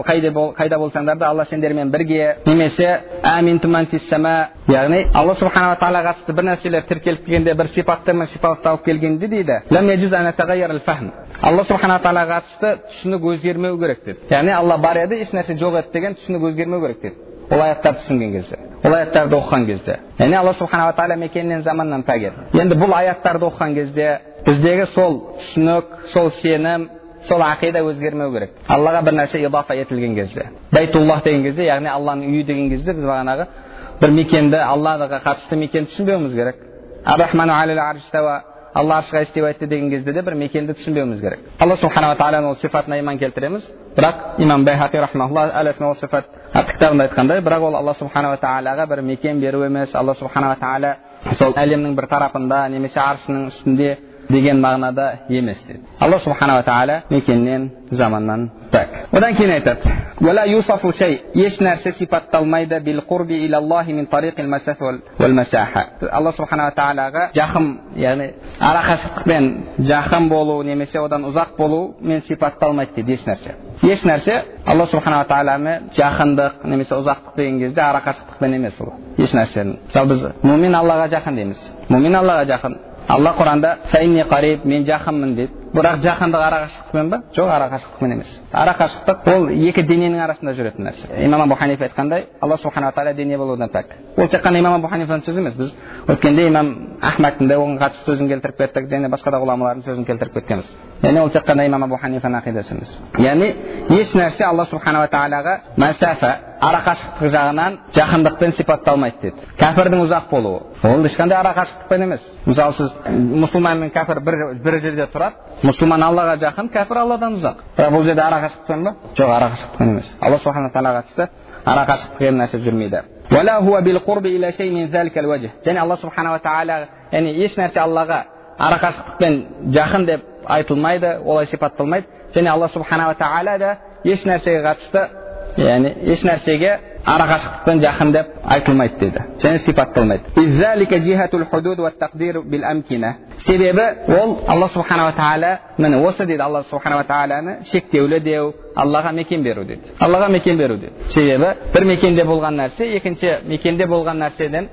қайда болсаңдар да Алла сендермен бірге, немесе аминтум ман фис сама, яғни Алла субханала тағалаға қатысты бір нәрселер тіркеліп келгенде, бір сипаттармен сипатталып келгенде дейді, лам яджуз ан тағайяр ал-фахм, Алла субханала тағалаға қатысты түсінік өзгермеу керек деді. Яғни Алла бар еді, еш нәрсе жоқ еді деген түсінік өзгермеу керек деді. Ол аяттарды түсінген кезде, ол аяттарды оқыған кезде. Яғни Алла субханала тағала мекеннен заманнан пәгер. Енді бұл аяттарды оқыған кезде біздегі сол түсінік, сол сенім, сол ақида өзгермеу керек. Аллаға бір нәрсе идафа етілген кезде. Байтуллах деген кезде, яғни Алланың үйі деген кезде біз бағанағы бір мекенді, Аллаға қатысты мекенді түсінбеуіміз керек. Ар-рахману алал арши става, Алла аршыға истива етті деген кезде де бір мекенді түсінбеуіміз керек. Алла субханала тағаланың ол сифатына иман келтіреміз. Бірақ имам Байхақи рахмахуллах әл-асма уа сифат атты кітабында айтқандай, бірақ ол Алла субханала тағалаға бір мекен беру емес, Алла субханала тағала сол әлемнің бір тарапында немесе аршының үстінде деген мағынада емес дейді. Алла субханала тағала мекеннен, заманнан пәк. Одан кейін айтады: "Вала юсафу шей", еш нәрсе сипатталмайды бил қурби илаллахи мин тариқил масафа вал масаха. Алла субханала тағалаға жақын, яғни арақашықтықпен жақын болу немесе одан ұзақ болу мен сипатталмайды дейді еш нәрсе. Еш нәрсе Алла субханала тағаламен жақындық немесе ұзақтық деген кезде арақашықтықпен емес ол. Еш нәрсенің. Мысалы біз мумин Аллаға жақын дейміз. Мумин Аллаға жақын. Алла Құранда файни қариб, мен жақынмын дейді. Бірақ жақындық арақашықтықпен ба? Жоқ, арақашықтықпен емес. Арақашықтық ол екі дененің арасында жүретін нәрсе. Имам Абу Ханифа айтқандай, Алла субханала тағала дене болудан пәк. Ол тек қана имам Абу Ханифаның сөзі емес. Біз өткенде имам Ахмадтың да оған қатысты сөзін келтіріп кеттік, және басқа да ғұламалардың сөзін келтіріп кеткенбіз. Яғни ол тек қана имам Абу Ханифаның ақидасы емес. Яғни еш нәрсе Алла субханала тағалаға масафа, арақашықтық жағынан жақындықпен сипатталмайды дейді. Кәпірдің ұзақ болуы, ол ешқандай арақашықтықпен емес. Мысалы сіз мұсылман мен кәпір бір жерде тұрады, мұсылман Аллаға жақын, кәпір Алладан ұзақ. Бірақ бұл жерде арақашықтықпен ба? Жоқ, арақашықтықпен емес. Алла субханала тағалаға қатысты арақашықтық деген нәрсе жүрмейді. Вала хуа бил қурби иля шей мин заликал вajh. Және Алла субханала тағала, яғни еш нәрсе Аллаға арақашықтықпен жақын деп айтылмайды, олай сипатталмайды. Және Алла субханала тағала да еш нәрсеге қатысты, яғни еш нәрсеге арақашықтықпен жақын деп айтылмайды дейді. Және сипатталмайды. Иззалика жихатул худуд ва тақдир бил амкина. Себебі ол Алла субханала тағала, міне осы дейді Алла субханала тағаланы шектеулі деу, Аллаға мекен беру дейді. Аллаға мекен беру дейді. Себебі бір мекенде болған нәрсе екінші мекенде болған нәрседен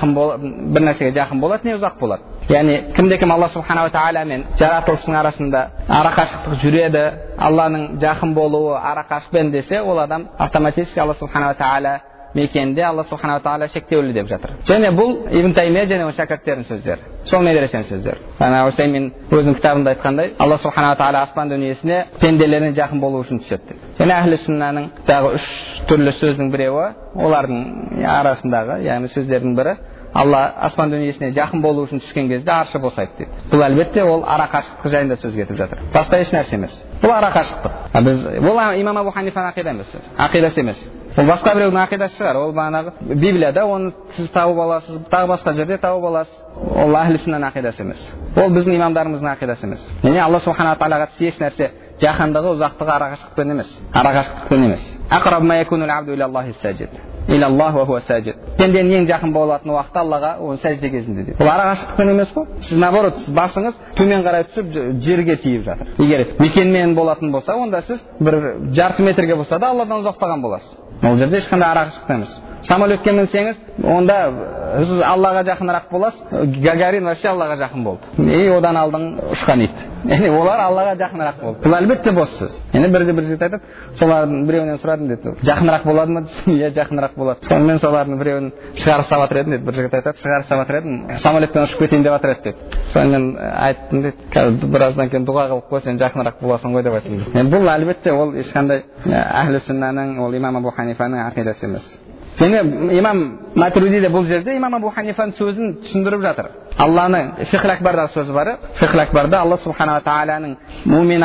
бір нәрсеге жақын болады, не ұзақ болады. Яғни кімде-кім Алла субханала тағала мен жаратылыстың арасында арақашықтық жүреді, Алланың жақын болуы арақашықпен десе, ол адам автоматически Алла субханала тағала мекенде, Алла субханала тағала шектеулі деп жатыр. Және бұл Ибн Таймия және оның шәкірттерінің сөздері. Сол медресенің сөздері. Усаймин өзінің кітабында айтқандай, Алла субханала тағала аспан дүниесіне пенделеріне жақын болу үшін түседі. Және әхлі сүннаның тағы 3 түрлі сөздің біреуі, олардың арасындағы, яғни сөздердің бірі, Алла аспан дүниесіне жақын болу үшін түскен кезде аршы босайды дейді. Бұл әлбетте ол арақашықтық жайында сөз кетіп жатыр. Басқа еш нәрсе емес. Бұл арақашықтық. Бұл имам Абу Ханифаның ақидасы емес. Ол басқа біреудің ақидасы шығар. Ол бағанағы Библияда оны сіз тауып аласыз, тағы басқа жерде тауып аласыз. Ол әхлі сүннаның ақидасы емес. Ол біздің имамдарымыздың ақидасы емес. Яғни Алла субханала тағалаға еш нәрсе жақындығы, ұзақтығы арақашықтықпен емес. Арақашықтықпен емес. Aqrab ma yakunu al-'abdu ila Allahi sajid. Ila Allah wa huwa sajid. Пенденің ең жақын болатын уақытта Аллаға ол сәжде кезінде дейді. Бұл арақашықтықпен емес қой. Сіз наоборот, сіз басыңыз төмен қарай түсіп жерге тиіп жатыр. Егер мекенмен болатын болса, онда сіз бір жарты метрге болса да Алладан ұзақтаған боласыз. Ол жерде ешқандай арақашықтық емес. Самолетке мінсеңіз, онда сіз Аллаға жақынырақ боласыз. Гагарин вообще Аллаға жақын болды. Одан алдың ұшқан ит. Яғни олар Аллаға жақынырақ болды. Бұл әлбетте бос сөз. Яғни бір жігіт айтады, солардың біреуінен сұрадым деді. Жақынырақ болады ма? Иә, жақынырақ болады. Сонымен солардың біреуін шығарып салып жатыр едім деді. Бір жігіт айтады, шығарып салып жатыр едім, самолеттен ұшып кетейін деп жатыр еді деді. Сонымен айттым деді, қазір біраздан кейін дұға қылып қой, сен жақынырақ боласың ғой деп айттым. Бұл әлбетте ол ешқандай әхлі сүннаның, ол имам Абу Ханифаның ақидасы емес. Және имам Матуриди де бұл жерде имам Абу Ханифаның сөзін түсіндіріп жатыр. Алланың Фихл Акбарда сөзі бар. Фихл Акбарда Алла субханала тағаланың мумин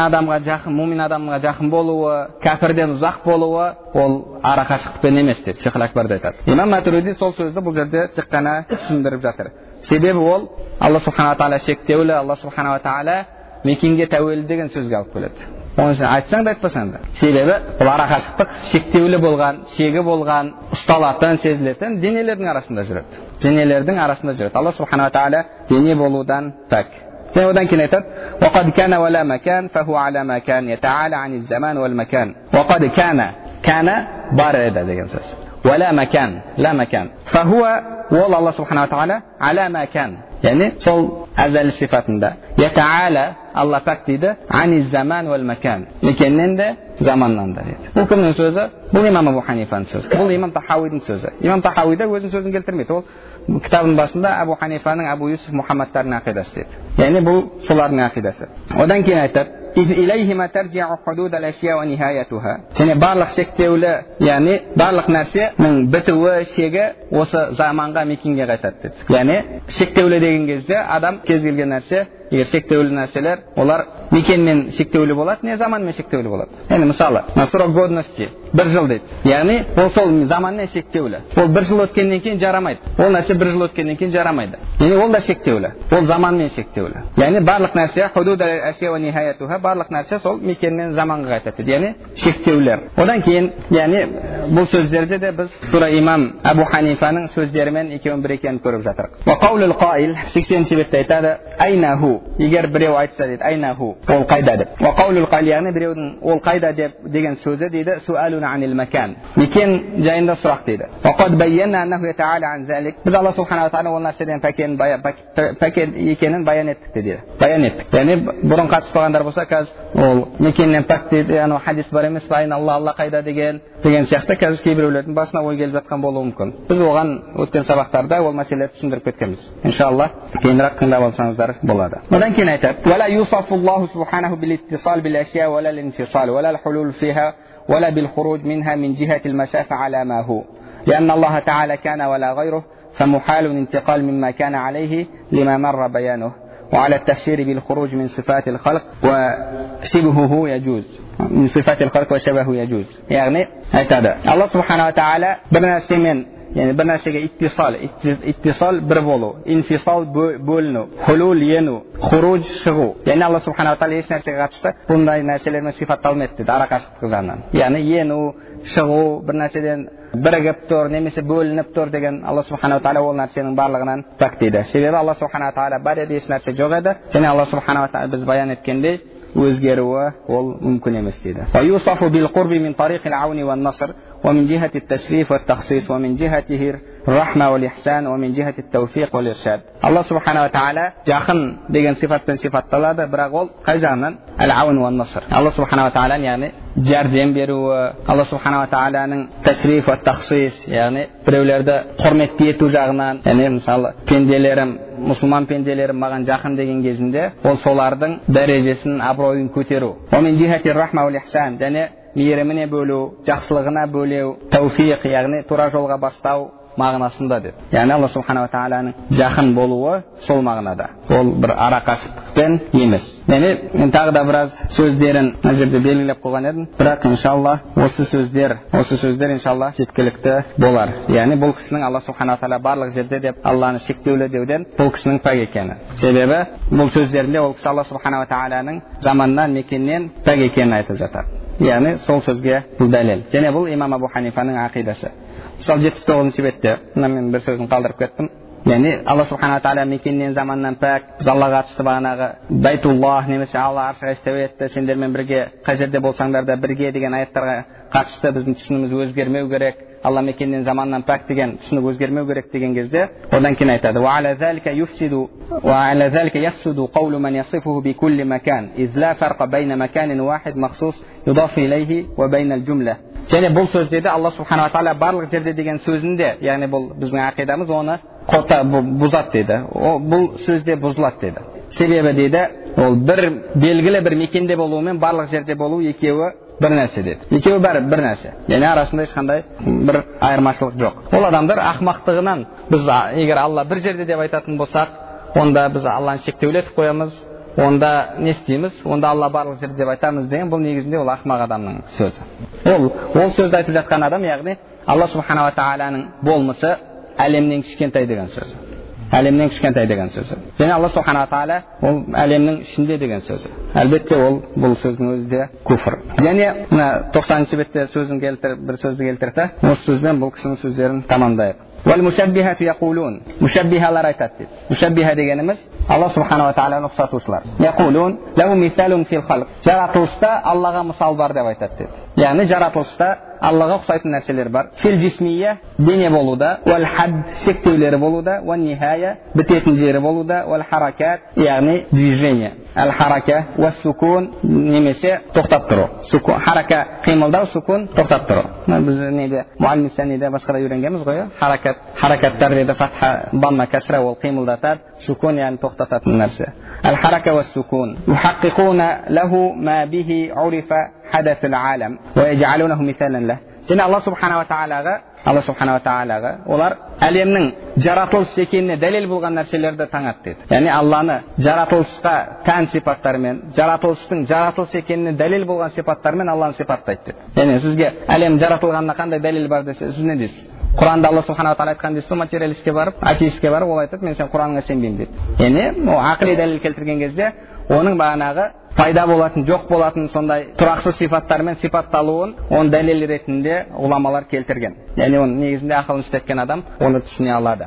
адамға жақын болуы, кәпірден ұзақ болуы ол арақашықтықпен емес деп Фихл Акбарда айтады. Имам Матуриди сол сөзді бұл жерде тек қана түсіндіріп жатыр. Себебі ол Алла субханала тағала шектеулі, Алла субханала тағала мекенге тәуелді деген сөзге алып келеді. Оны сен айтсаң да айтпасаң да. Себебі бұл арақашықтық шектеулі болған, шегі болған, ұсталатын, сезілетін денелердің арасында жүреді. Денелердің арасында жүреді. Алла субхана ва тағала дене болудан пәк. Және одан кейін айтады: "Вақад кана ва ла макан, фаху ала макан, ятаала ани заман вал макан." Вақад кана бар еді деген сөз. Ва ла макан, ла макан. Фахуа ол Алла субхана ва тағала ала макан. Яғни сол әзәл сифатында. Ятаала Алла пәк дейді, ани заман вал макан. Мекеннен де, заманнан да дейді. Бұл кімнің сөзі? Бұл имам Абу Ханифаның сөзі. Бұл имам Тахауидің сөзі. Имам Тахауи да өзінің сөзін келтірмейді. Ол кітабының басында Абу Ханифаның Абу Юсуф Мухаммадтардың ақидасы дейді. Яғни бұл солардың ақидасы. Одан кейін айтады: "Илейхима таржиу худуд ал-ашия ва нихаятуха." Және барлық шектеулі, яғни барлық нәрсенің бітуі, шегі осы заманға, мекенге қайтады дейді. Яғни шектеулі деген кезде адам кез келген нәрсе, егер шектеулі нәрселер, олар мекенмен шектеулі болады, не заманмен шектеулі болады. Яғни мысалы, срок годности 1 жыл дейді. Яғни ол сол заманмен шектеулі. Ол 1 жыл өткеннен кейін жарамайды. Ол нәрсе 1 жыл өткеннен кейін жарамайды. Яғни ол да шектеулі. Ол заманмен шектеулі. Яғни барлық нәрсе худуд ал-ашия ва нихаятуха, барлық нәрсе сол мекенмен заманға қайтады. Яғни шектеулер. Одан кейін, яғни бұл сөздерде де біз тура имам Абу Ханифаның сөздерімен екеуін бір екенін көріп жатырық. Ва qaulul qail, 80-ші бетте айтады: "Айнаху", егер біреу айтса дейді, айнаху, ол қайда деп. Ва qaulul qail, яғни біреудің ол қайда деп деген сөзі дейді, суалун анил макан, мекен жайында сұрақ дейді. Ва qad bayyana annahu yata'ala an zalik, біз Алла субхана ва тағала ол нәрседен пәк екенін баян еттік дейді. Баян еттік. Яғни бұрын қатыспағандар болса, қазір ол мекеннен пәк дейді, яғни хадис бар емес пе, Алла қайда деген сияқты қазір кейбіреулердің басына ой келіп жатқан болуы мүмкін. Біз оған өткен сабақтарда ол мәселелерді түсіндіріп кеткенбіз. Иншалла кейінірек тыңдап алсаңыздар болады. Одан кейін айтады: "Вала юсафуллаху субханаху бил иттисал бил ашия вала ал инфисал вала ал хулул фиха вала бил хуруж минха мин жихати ал масафа ala ma hu لأن الله تعالى كان ولا غيره فمحال الانتقال مما كان عليه لما مر بيانه وعلى التفسير بالخروج من صفات الخلق وشبهه يجوز من صفات الخلق وشبهه يجوز." يعني هذا الله سبحانه وتعالى برنامج яғни бір нәрсеге иттисал бір болу, инфисал бөліну, хулул ену, хуруж шығу. Яғни Алла субхана ва тағала еш нәрсеге қатысты бұндай нәрселермен сипатталмайды дейді арақашықтық жағынан. Яғни ену, шығу, бір нәрседен бірігіп тұр, немесе бөлініп тұр деген Алла субхана ва тағала ол нәрсенің барлығынан пәк дейді. Себебі Алла субхана ва тағала бар еді, еш нәрсе жоқ еді. Және Алла субхана ва тағала біз баян еткендей өзгеруі ол мүмкін емес дейді. ويوصف بالقرب من طريق العون والنصر ومن جهة التشريف والتخصيص ومن جهته الرحمة والإحسان ومن جهة التوفيق والإرشاد. الله سبحانه وتعالى жақын деген сипатпен сипатталады, бірақ ол қай жағынан? Al-aun ва наср. Алла субхана ва тағала яғни жәрдем беруі, Алла субхана ва тағаланың ташриф ва тахсис, яғни біреулерді құрметті ету жағынан, яғни мысалы пенделерім, мұсылман пенделерім маған жақын деген кезінде ол солардың дәрежесін, абыройын көтеру. ومن جهة الرحمة والإحسان, және мейіріміне бөлу, жақсылығына бөлеу, тауфиқ, яғни тура жолға бастау мағынасында деді. Яғни Алла субхана ва тағаланың жақын болуы сол мағынада. Ол бір арақашықтықпен емес. Яғни мен тағы да біраз сөздерін мына жерде белгілеп қойған едім, бірақ иншалла осы сөздер иншалла жеткілікті болар. Яғни бұл кісінің Алла субхана ва тағала барлық жерде деп Алланы шектеулі деуден бұл кісінің пәк екені. Себебі бұл сөздерінде ол кісі Алла субхана ва тағаланың заманнан, мекеннен пәк екенін айтып жатыр. Яғни сол сөзге бұл дәлел. Және бұл имам Абу Ханифаның ақидасы. Мысалы 79-ші бетте мен бір сөзін қалдырып кеттім. Яғни Алла субхана ва тағала мекеннен, заманнан пәк. Біз Аллаға қатысты бағанағы Байтуллах немесе Алла аршыға istеу етті, сендермен бірге қай жерде болсаңдар да бірге деген аяттарға қатысты біздің түсінігіміз өзгермеу керек. Алла мекеннен, заманнан пәк деген түсінік өзгермеу керек деген кезде одан кейін айтады: وعلى ذلك يفسد قول من يصفه بكل مكان إذ لا فرق بين مكان واحد مخصوص يضاف إليه وبين الجملة. Және бұл сөздерде Алла субхана ва тағала барлық жерде деген сөзінде, яғни бұл біздің ақидамыз, оны бұзады дейді. Бұл сөзде бұзылады дейді. Себебі дейді, ол бір белгілі бір мекенде болуымен барлық жерде болу екеуі бір нәрсе деді. Екеуі бір нәрсе. Яғни арасында ешқандай бір айырмашылық жоқ. Ол адамдар ақымақтығынан, біз егер Алла бір жерде деп айтатын болсақ, онда біз Алланы шектеулетіп қоямыз. Онда не істейміз? Онда Алла барлық жерде деп айтамыз деген, бұл негізінде ол ақымақ адамның сөзі. Ол сөзді айтып жатқан адам, яғни Алла субхана ва тағаланың болмысы әлемнен кішкентай деген сөз. әлемнен кішкентай деген сөзі. Және Алла субханала тағала ол әлемнің ішінде деген сөзі. Әлбетте ол бұл сөздің өзі де күфір. Және мына 90-шы бетте бір сөзді келтірді. Осы сөзбен бұл кісінің сөздерін тамамдайық. والمشبهة يقولون مشبهة айтады. Мушаббиха дегеніміз Алла субханала тағаланы ұқсатушылар. Yaqulun lahu mithalun fil khalq. Жаратылышта Аллаға мысал бар деп айтады деді. Яғни жаратылышта Аллаға ұқсайтын нәрселер бар. Фил жисмия дене болуда, вал хад шектеулері болуда, вал нихая бітетін жері болуда, вал харакат яғни движение. Ал харака вас сукун немесе тоқтап тұру. Сукун харака қимылдау, сукун тоқтап тұру. Біз неде муаллим сәниде басқада үйренгенбіз ғой. Харакаттар деді фатха, дамма, касра ол қимылдатады, сукун яғни тоқтататын нәрсе. Ал харака вас сукун юхаққиқуна лаху ма бихи урифа حدث العالم ويجعلونه مثالا له. Және Алла субханала тағалаға олар әлемнің жаратылыс екеніне дәлел болған нәрселерді таңады деді. Яғни Алланы жаратылысқа тән сипаттарымен, жаратылыс екеніне дәлел болған сипаттармен Алланы сипаттайды деді. Яғни сізге әлем жаратылғанына қандай дәлел бар десе, сіз не дейсіз? Құранда Алла субханала тағала айтқан дейсіз, материалистке барып, атеистке барып, ол айтады, мен сен Құраныңа сенбеймін дейді. Яғни ақли дәлел келтірген кезде оның бағанағы пайда болатын, жоқ болатын сондай тұрақсыз сипаттармен сипатталуын он дәлел ретінде ғұламалар келтірген. Яғни оның негізінде ақылын істеткен адам оны түсіне алады.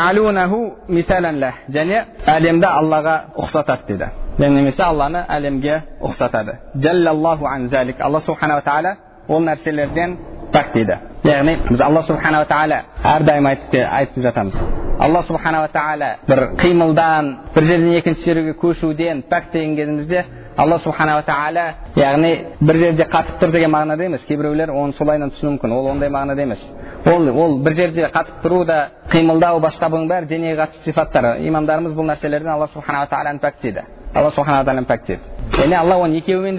Және әлемді Аллаға ұқсатады дейді. Немесе Алланы әлемге ұқсатады. Алла субханала тағала ол нәрселерден пәк дейді. Яғни біз Алла субханала тағала әрдайым айтып жатамыз. Алла субханала тағала бір қимылдан, бір жерден екінші жерге көшуден пәк деген кезімізде Алла субханала тағала яғни бір жерде қатып тұр деген мағынада емес. Кейбіреулер оны солайынан түсіну мүмкін. Ол ондай мағынада емес. Ол бір жерде қатып тұру да, қимылдау, басқа бұның бәрі денеге қатысты сипаттар. Имамдарымыз бұл нәрселерден Алла субханала тағаланы пәк дейді. Алла субханала тағаланы пәк дейді. Яғни Алла оны екеуімен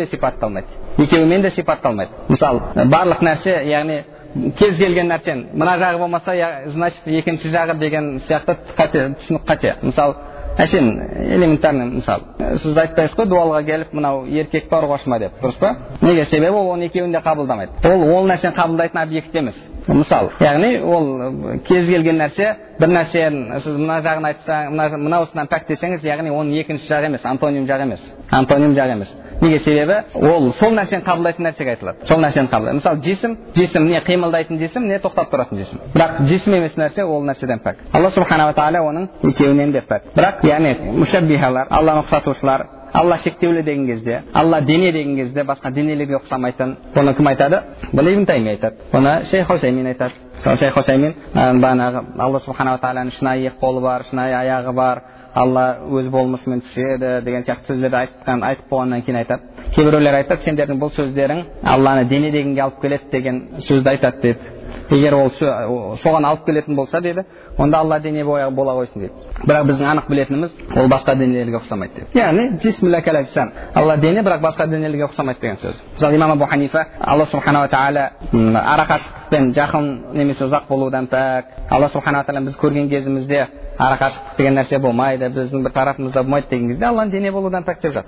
де сипатталмайды. Мысалы, барлық нәрсе, яғни кез келген нәрсен мына жағы болмаса, значит екінші жағы деген сияқты түсінік қате. Мысалы, әшен элементарный мысал. Сіз айтпайсыз ғой, дуалға келіп, мынау еркек бар ұрғашыма деп, дұрыс па? Неге? Себебі ол оны екеуін де қабылдамайды. Ол нәрсені қабылдайтын объект емес. Мысал, яғни ол кез келген нәрсе, бір нәрсені сіз мына жағын айтсаң, мынауысынан пәк десеңіз, яғни оның екінші жағы емес, антоним жағы емес. Неге? Себебі ол сол нәрсені қабылдайтын нәрсеге айтылады. Сол нәрсені қабылдайды. Мысалы, жисім не қимылдайтын жисім, не тоқтап тұратын жисім. Бірақ жисім емес нәрсе ол нәрседен пәк. Алла субханала тағала оның екеуінен де пәк. Бірақ яғни мушаббихалар, Алланы ұқсатушылар, Алла шектеулі деген кезде, Алла дене деген кезде басқа денелерге ұқсамайтын. Бұны кім айтады? Бұны Ибн Тайми айтады. Бұны Шейх Усаймин айтады. Шейх Усаймин бағанағы Алла субханала тағаланың шынайы қолы бар, шынайы аяғы бар, Алла өз болмысымен түседі деген сияқты сөздерді айтып болғаннан кейін айтады. Кейбіреулер айтады, сендердің бұл сөздерің Алланы дене дегенге алып келеді деген сөзді айтады деді. Егер ол соған алып келетін болса деді, онда Алла дене бола қойсын деді. Бірақ біздің анық білетініміз ол басқа денелерге ұқсамайды деді. Яғни жисмилля калажсан. Алла дене, бірақ басқа денелерге ұқсамайды деген сөз. Мысалы имам Абу Ханифа Алла субханала тағала арақашықтықпен жақын немесе ұзақ болудан пәк. Алла субханала тағала біз көрген кезімізде арақашықтық деген нәрсе болмайды, біздің бір тарапымызда болмайды деген кезде Алланы дене болудан пәк деп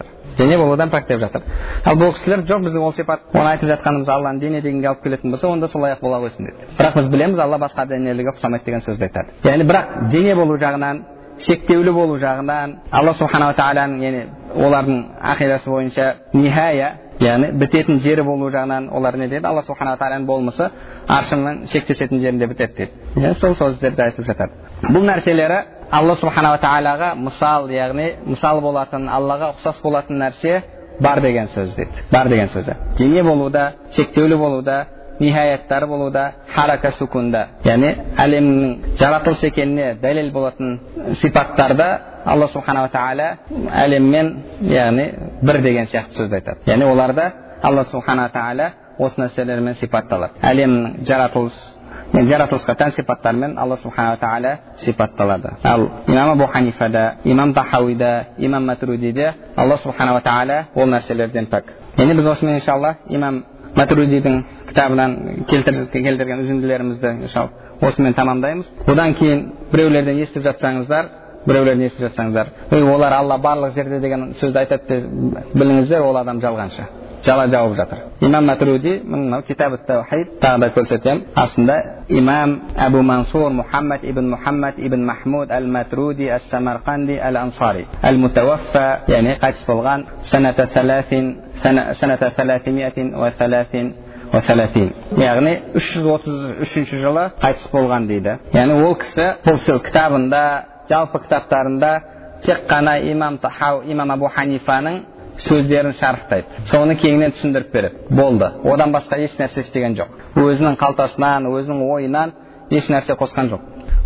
жатыр. Ал бұл кісілер жоқ, біздің ол сипат, оны айтып жатқанымыз Алланы дене дегенге алып келетін болса, онда солай ақ бола қойсын деді. Бірақ біз білеміз, Алла басқа денелерге ұқсамайды деген сөзді айтады. Яғни бірақ дене болу жағынан, шектеулі болу жағынан Алла субханала тағаланың, яғни олардың ақидасы бойынша нихая, яғни бітетін жері болу жағынан олар не дейді? Алла субханала тағаланың болмысы аршының шектесетін жерінде бітеді дейді. Сол сөздерді айтып жатады. Бұл нәрселері Алла субханала тағалаға мысал, яғни мысал болатын, Аллаға ұқсас болатын нәрсе бар деген сөз дейді. Бар деген сөзі. Дене болуда, шектеулі болуда, нихаяттар болуда, харака сукунда. Яғни әлемнің жаратылыс екеніне дәлел болатын сипаттарда Алла субханала тағала әлеммен, яғни бір деген сияқты сөзді айтады. Яғни оларда Алла субханала тағала осы нәрселермен сипатталады. Әлемнің жаратылысқа тән сипаттармен Алла субханала тағала сипатталады. Ал имам Абу Ханифада, имам Тахауида, имам Матуридиде Алла субханала тағала ол нәрселерден пәк. Яғни біз осымен иншалла имам Матуридидің кітабынан келтірген үзінділерімізді осымен тамамдаймыз. Одан кейін біреулерден естіп жатсаңыздар, олар Алла барлық жерде деген сөзді айтады деп біліңіздер, ол адам жалғаншы. жала жауып жатыр. Имам Матруди мынау Китаб ат-Таухид тағы да көрсетем. Астында имам Абу Мансур Мухаммад ибн Махмуд ал-Матруди ас-Самарқанди ал-Ансари ал-Мутаваффа, яғни қайтыс болған саната 333, яғни 333 жылы қайтыс болған дейді. Яғни ол кісі бұл кітабында, жалпы кітаптарында тек қана имам Абу Ханифаның сөздерін шарықтайды. Соны кеңінен түсіндіріп береді. Болды. Одан басқа еш нәрсе істеген жоқ. Өзінің қалтасынан, өзінің ойынан еш нәрсе қосқан жоқ.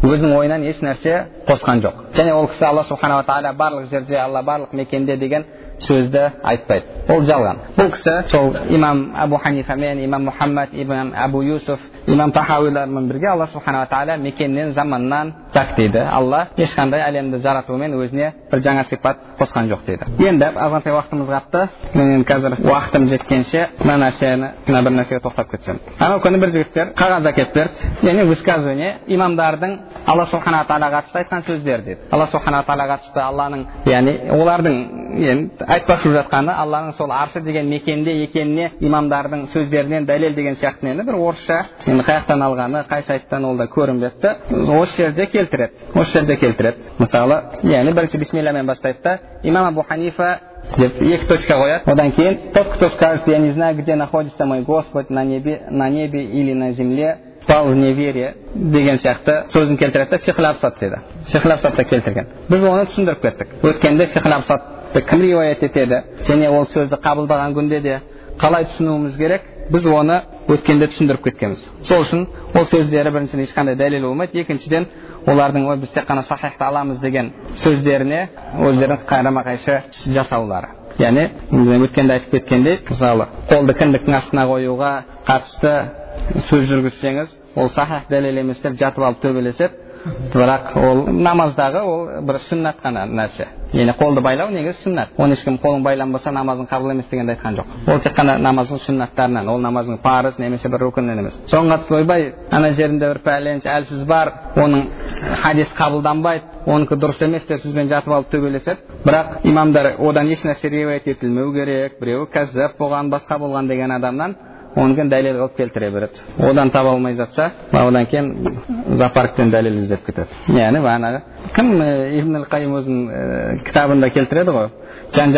Және ол кісі Алла субханала тағала барлық жерде, Алла барлық мекенде деген сөзді айтпайды. Ол жалған. Бұл кісі сол имам Абу Ханифамен, имам Мухаммад, имам Абу Юсуф, имам Тахауилармен бірге Алла субханала тағала мекеннен, заманнан пәк дейді. Алла ешқандай әлемді жаратумен өзіне бір жаңа сипат қосқан жоқ дейді. Енді азғантай уақытымыз қапты. Мен қазір уақытым жеткенше мына бір нәрсеге тоқтап кетсем. Анау күні бір жігіттер қағаз әкеліп берді. Яғни высказывание имамдардың Алла субханала тағалаға қатысты айтқан сөздер дейді. Алла субханала тағалаға қатысты Алланың, яғни олардың айтпақшы жатқаны Алланың сол аршы деген мекенде екеніне имамдардың сөздерінен дәлел деген сияқты бір орысша қаяқтан алғаны, қай сайттан ол да көрінбепті. Осы жерде келтіреді. Мысалы, яғни бірінші бисмиллямен бастайды да, имам Абу Ханифа деп екі точка қояды. Одан кейін тот, кто скажет, я не знаю, где находится мой Господь, на небе или на земле, пал в неверие деген сияқты сөзін келтіреді. Фихл Абсат дейді. Фихл Абсатта келтірген. Біз оны түсіндіріп кеттік. Өткенде Фихл Абсатты кім риуаят етеді және ол сөзді қабылдаған күнде де қалай түсінуіміз керек, біз оны өткенде түсіндіріп кеткенбіз. Сол үшін ол сөздері біріншіден ешқандай дәлел болмайды, екіншіден олардың біз тек қана сахихты аламыз деген сөздеріне өздерінің қарама-қайшы жасаулары. Яғни өткенде айтып кеткендей, мысалы қолды кіндіктің астына қоюға қатысты сөз жүргізсеңіз, ол сахих дәлел емес деп жатып алып төбелеседі, бірақ ол намаздағы ол бір сүннат қана нәрсе. Яғни қолды байлау негізі сүннат. Оны ешкім қолың байланбаса намазың қабыл емес дегенді айтқан жоқ. Ол тек қана намаздың сүннаттарынан, ол намаздың парыз немесе бір рукіннен емес. Соңға ойбай, ана жерінде бір пәленші әлсіз бар, оның хадис қабылданбайды, оныкі дұрыс емес деп сізбен жатып алып төбелеседі. Бірақ имамдар одан еш нәрсе риуаят етілмеу керек, біреуі кәззап болған, басқа болған деген адамнан оныкен дәлел қылып келтіре береді. Одан таба алмай жатса, одан кейін зоопарктен дәлел іздеп кетеді. Яғни бағанағы кім Ибн ал-Қайым өзінің кітабында келтіреді ғой, жан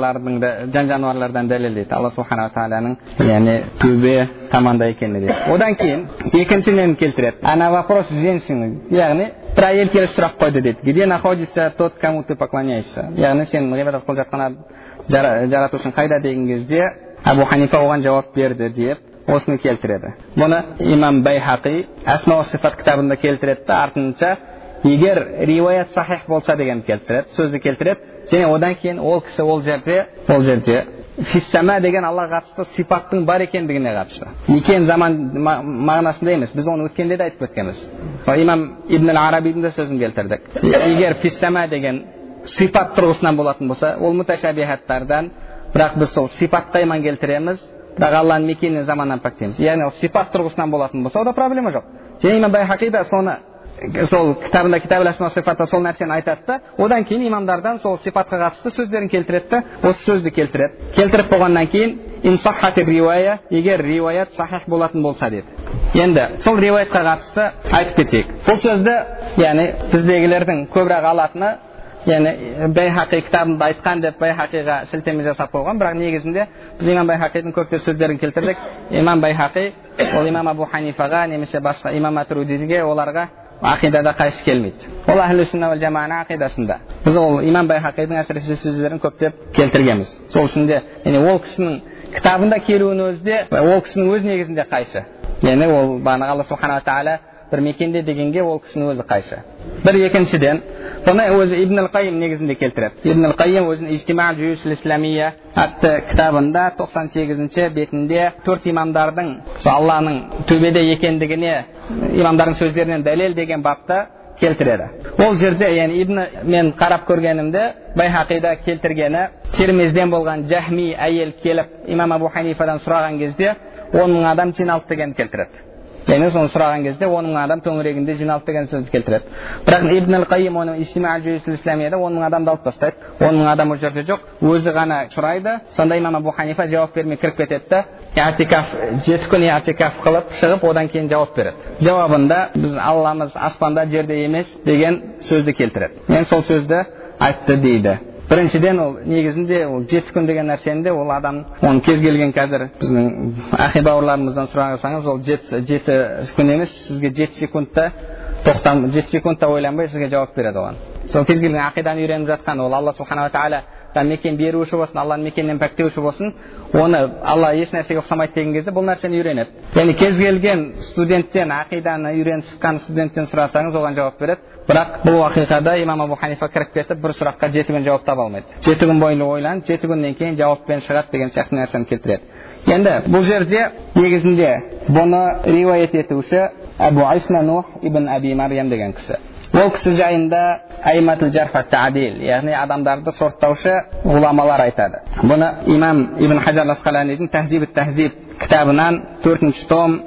жануарлардан дәлел дейді. Алла субханала тағаланың яғни төбе таманда екені дейді. Одан кейін екіншіден келтіреді. Ана вопрос женщины, яғни бір әйел келіп сұрақ қойды дейді. Где находится тот, кому ты поклоняешься? Яғни сен ғибадат қылып жатқан жаратушың қайда деген кезде Абу Ханифа оған жауап берді деп осыны келтіреді. Бұны имам Байхақи Асма ва Сифат кітабында келтіреді, артынша егер риуаят сахих болса деген келтіреді, сөзді келтіреді. Және одан кейін ол кісі ол жерде фиссама деген Аллаға қатысты сипаттың бар екендігіне қатысты. Некен заман мағынасында емес, біз оны өткенде де айтып өткенбіз. Имам Ибн ал-Арабидің де сөзін келтірдік. Егер фиссама деген сипат тұрғысынан болатын болса, ол муташабихаттардан, бірақ біз сол сипатқа иман келтіреміз, бірақ Алланың мекенінен заманнан пәктейміз. Яғни ол сипат тұрғысынан болатын болса, ода проблема жоқ. Және имам Байхақи да соны сол кітабында Китабул Асма ва Сифатта сол нәрсені айтады да, одан кейін имамдардан сол сипатқа қатысты сөздерін келтіреді да, осы сөзді келтіреді. Келтіріп болғаннан кейін инсаххати риуая, егер риуаят сахих болатын болса деді. Енді сол риуаятқа қатысты айтып кетейік. Бұл сөзді, яғни біздегілердің көбірек алатыны, яғни Байхақи кітабында айтқан деп Байхақиға сілтеме жасап қойған, бірақ негізінде біз имам Байхақидің көптеген сөздерін келтірдік. Имам Байхақи ол имам Абу Ханифаға немесе басқа имам Матрудиге оларға ақидада қайшы келмейді. Ол ахлу сүнна вал жамаға ақидасында. Біз ол имам Байхақидің әсіресе сөздерін көптеп келтіргенбіз. Сол үшін де ол кісінің кітабында келуінің өзінде ол кісінің өз негізінде қайшы. Яғни ол бағана Алла субханала тағала бір мекенде дегенге ол кісінің өзі қайшы. Бір екіншіден, бұны өзі Ибн ал-Қайым негізінде келтіреді. Ибн ал-Қайым өзінің Ижтима жүйесіл исламия атты кітабында 98-ші бетінде төрт имамдардың Алланың төбеде екендігіне имамдардың сөздерінен дәлел деген бапта келтіреді. Ол жерде, яғни мен қарап көргенімде Байхақида келтіргені Тирмизден болған Жахми әйел келіп имам Абу Ханифадан сұраған кезде 10 000 адам жиналды деген келтіреді. Яғни соны сұраған кезде 10 мың адам төңірегінде жиналды деген сөзді келтіреді. Бірақ Ибн ал-Қайим оның Ижтимаъ ал-Исламияда 10 мың адамды алып тастайды. 10 мың адам ол жерде жоқ, өзі ғана сұрайды. Сонда имам Абу Ханифа жауап бермей кіріп кетеді да, i'tikaf 7 күн i'tikaf қылып шығып, одан кейін жауап береді. Жауабында біз Алламыз аспанда, жерде емес деген сөзді келтіреді. Мен сол сөзді айтты дейді. Біріншіден ол негізінде ол 7 күн деген нәрсенде ол адам оны кез келген қазір біздің ахи бауырларымыздан сұрасаңыз ол 7 күн емес, сізге 7 секундта 7 секундта ойланбай сізге жауап береді оған. Сол кез келген ақиданы үйреніп жатқан ол Алла субханала тағала мекен беруші болсын, Алланың мекеннен пәктеуші болсын, оны Алла еш нәрсеге ұқсамайды деген кезде бұл нәрсені үйренеді. Яғни кез келген студенттен, ақиданы үйреніп шыққан студенттен сұрасаңыз оған жауап береді. Бірақ бұл уақиғада имам Абу Ханифа кіріп кетіп бір сұраққа 7 күн жауап таба алмайды. 7 күн бойы ойланып, 7 күннен кейін жауаппен шығады деген сияқты нәрсені келтіреді. Енді бұл жерде негізінде бұны риуаят етуші Абу Исма Нух ибн Аби Марьям деген кісі. Ол кісі жайында Айматул Жарх ва Та'дил, яғни адамдарды сорттаушы ғұламалар айтады. Бұны имам Ибн Хаджар ал-Асқаланидің Тахзиб кітабынан 4-ші том